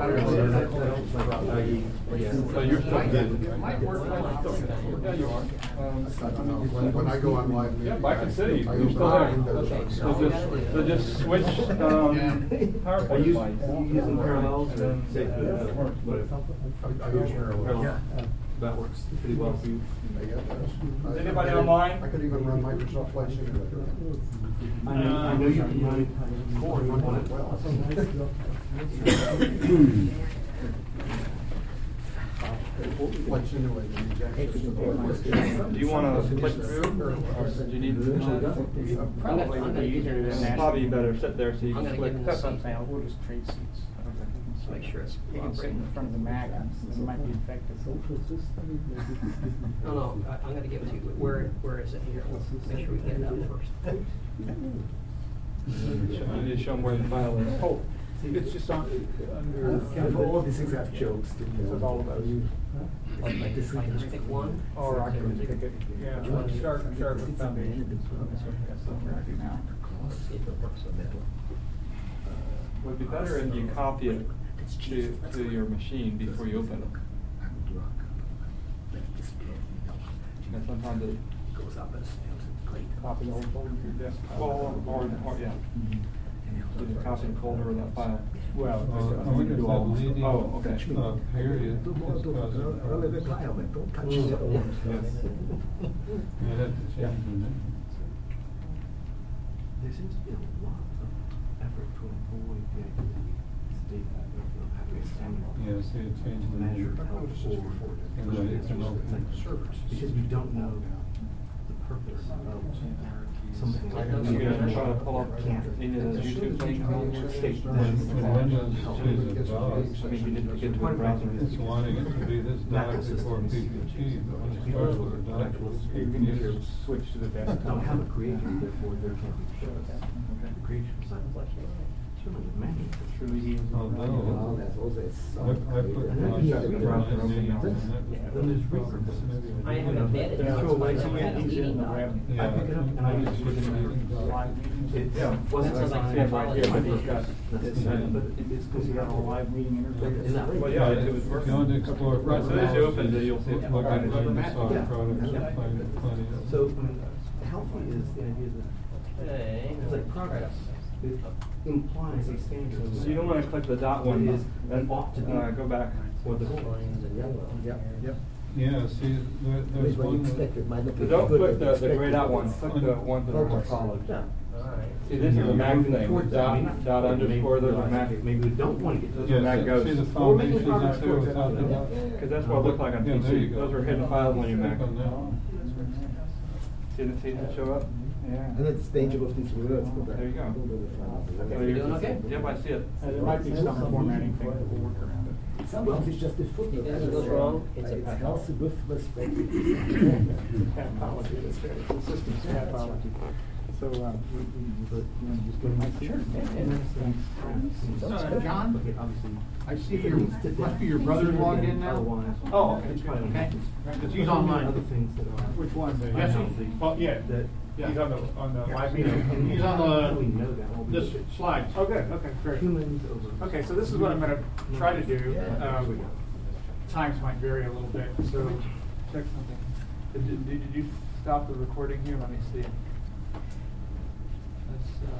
So you're still good. It might work like Yeah, you are. Um, I don't know. When when I go on live meeting. Yeah, I can see you. I You're open still my there. Windows Okay, on so So Safari. just, so just switch, um, PowerPoint Are you, slides. are you using parallels And or then- say, uh, what if- I I use Parallels. Yeah. That works pretty well for you. I get those. Is I- anybody I could- online? I could even run Microsoft Flight Simulator. I know, I know you, you, Core, you want it well. Flight Simulator. Do you want to click through, or or do you need to? Probably would be easier to It's probably better sit there so you I'm can gonna click. give him the seat. We'll just trade seats. Just make sure it's. You can sit in front of the Mac, it might be effective. No, no, I, I'm gonna give it to you. Where, where is it here? Let's make sure we get it out first. I need to show them where the file is. Oh, it's just on, under. Yeah, for all these things I have jokes. This is all about you. Like like this. Like, just pick one. Or I can pick it, yeah, Which one? start, start with foundation. Now. See if it works with that. Would be better if you copy it to, to your machine before you open it. And sometimes it Goes up as great. copy the whole folder to your desk. Well, or, or, yeah. Either copy the folder or that file. Well, Uh, I wonder if that leading Oh, okay. uh, period Do is more, do more. causing Run a bit problems. higher, man. Don't touch Mm. it. Yes. You have to change the name. There seems to be a lot of effort to avoid the identity state, uh, you know, have to extend. Yeah, see, it changed the Measure name. how What is this forward. before? And then it's an open servers. Because we don't know the purpose of something like You're that. gonna try to pull up Can't. any of those YouTube things on your State When, when Windows chooses I about, mean, you need to get to a browser. it's wanting it to be this Macro doc before systems. P P T, but when it starts with a doc, Actual it's You you can can either use. switch to the desktop. Don't have a creator, therefore there can't be shows. The creation side is like, surely the menu. Truly he is. Oh, no. that's also a I, I put And then my he my has to name be on around that, for and that was Then there's probably- repurposes. maybe I haven't vetted it. Yeah. It's Throw away fine. some I haven't entries in seen the it. web. I pick it up and I use it in Live meetings. It, yeah, wasn't That sounds like designed Sam right Foley. here, but Yeah. it's got, that's Yeah. the, but it- it's because You you got got a live meeting interface. Is that right? Well, yeah, it If was you working. want to explore. Right, so as you open it, you'll see it. Look at Rubber the mat. soft Yeah. products, Yeah. you'll find plenty of. So, I mean, healthy is the idea that Okay. it's like progress. It implies a standard. So you don't wanna click the dot one, It is, and, it ought to be. uh, go back. Or the goal. Lines and yellow. Yep, yep. Yeah, see, there, there's What you one. expect, it might not So be don't good, click but the, the expect grayed it. out one, click the ones that are more Focus. solid. Yeah. Alright. See, this is a Mac Moving thing, towards that. dot, dot underscore, those are Mac. Maybe we don't want to get those. Yeah, Yeah, Mac see- goes. see the Well, we're making foundations up progress there towards without that. the Yeah. dot? Cause that's what it looked like on Yeah, P there you C, go. those are hidden files on your Mac. Click on that one. See it, see it show up? Yeah. And it's danger of these words, but I There you go. don't know the final. So You you're- doing okay? Yep, I see it. Uh, There might be some formatting thing that will work around it. Sometimes it's just a footnote. If it goes wrong, it's a It's pathology. healthy with respect. Pathology, that's fair. It's a systems pathology. So, uh, we, we, but, you want to just go to my Sure. Uh, John, Okay, obviously. I see your, must be your brother logged in now? Otherwise. Oh, okay, It's probably okay. not- Because he's online. Other things that are. Which one? The- unhealthy Oh, yeah. That. Yeah. He's on the, on the live You know, meeting. and He's on how do the- we know that? Well, This because slide. Oh, good, okay, great. Humans over. Okay, so this is what I'm gonna try to do. Yeah, here we Um, go. times might vary a little bit, so. Check something. Did, did, did you stop the recording here? Let me see. Let's, uh,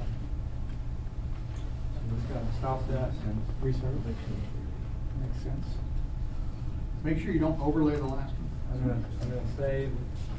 I'm just gonna stop that and restart it. Makes sense. Make sure you don't overlay the last one. I'm gonna, I'm gonna save.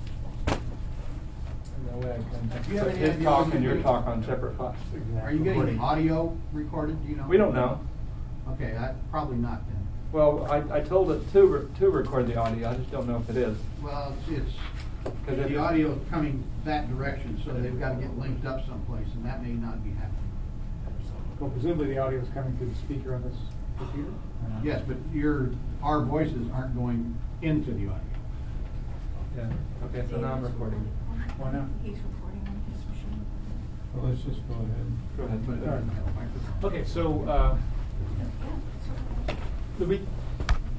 And that way I can Do you have put any his idea talk when and you're your getting- talk on separate files. Are you getting audio recorded, do you know? We don't know. Okay, that, probably not then. Well, I, I told it to, re- to record the audio, I just don't know if it is. Well, it's, Cause if- the audio is coming that direction, so they've got to get linked up someplace, and that may not be happening. Well, presumably the audio is coming through the speaker on this computer? or not? Yes, but your, our voices aren't going into the audio. Yeah, okay, so now I'm recording. Why not? He's recording on his machine. Well, let's just go ahead. Go ahead. All right. Okay, so, uh, the re-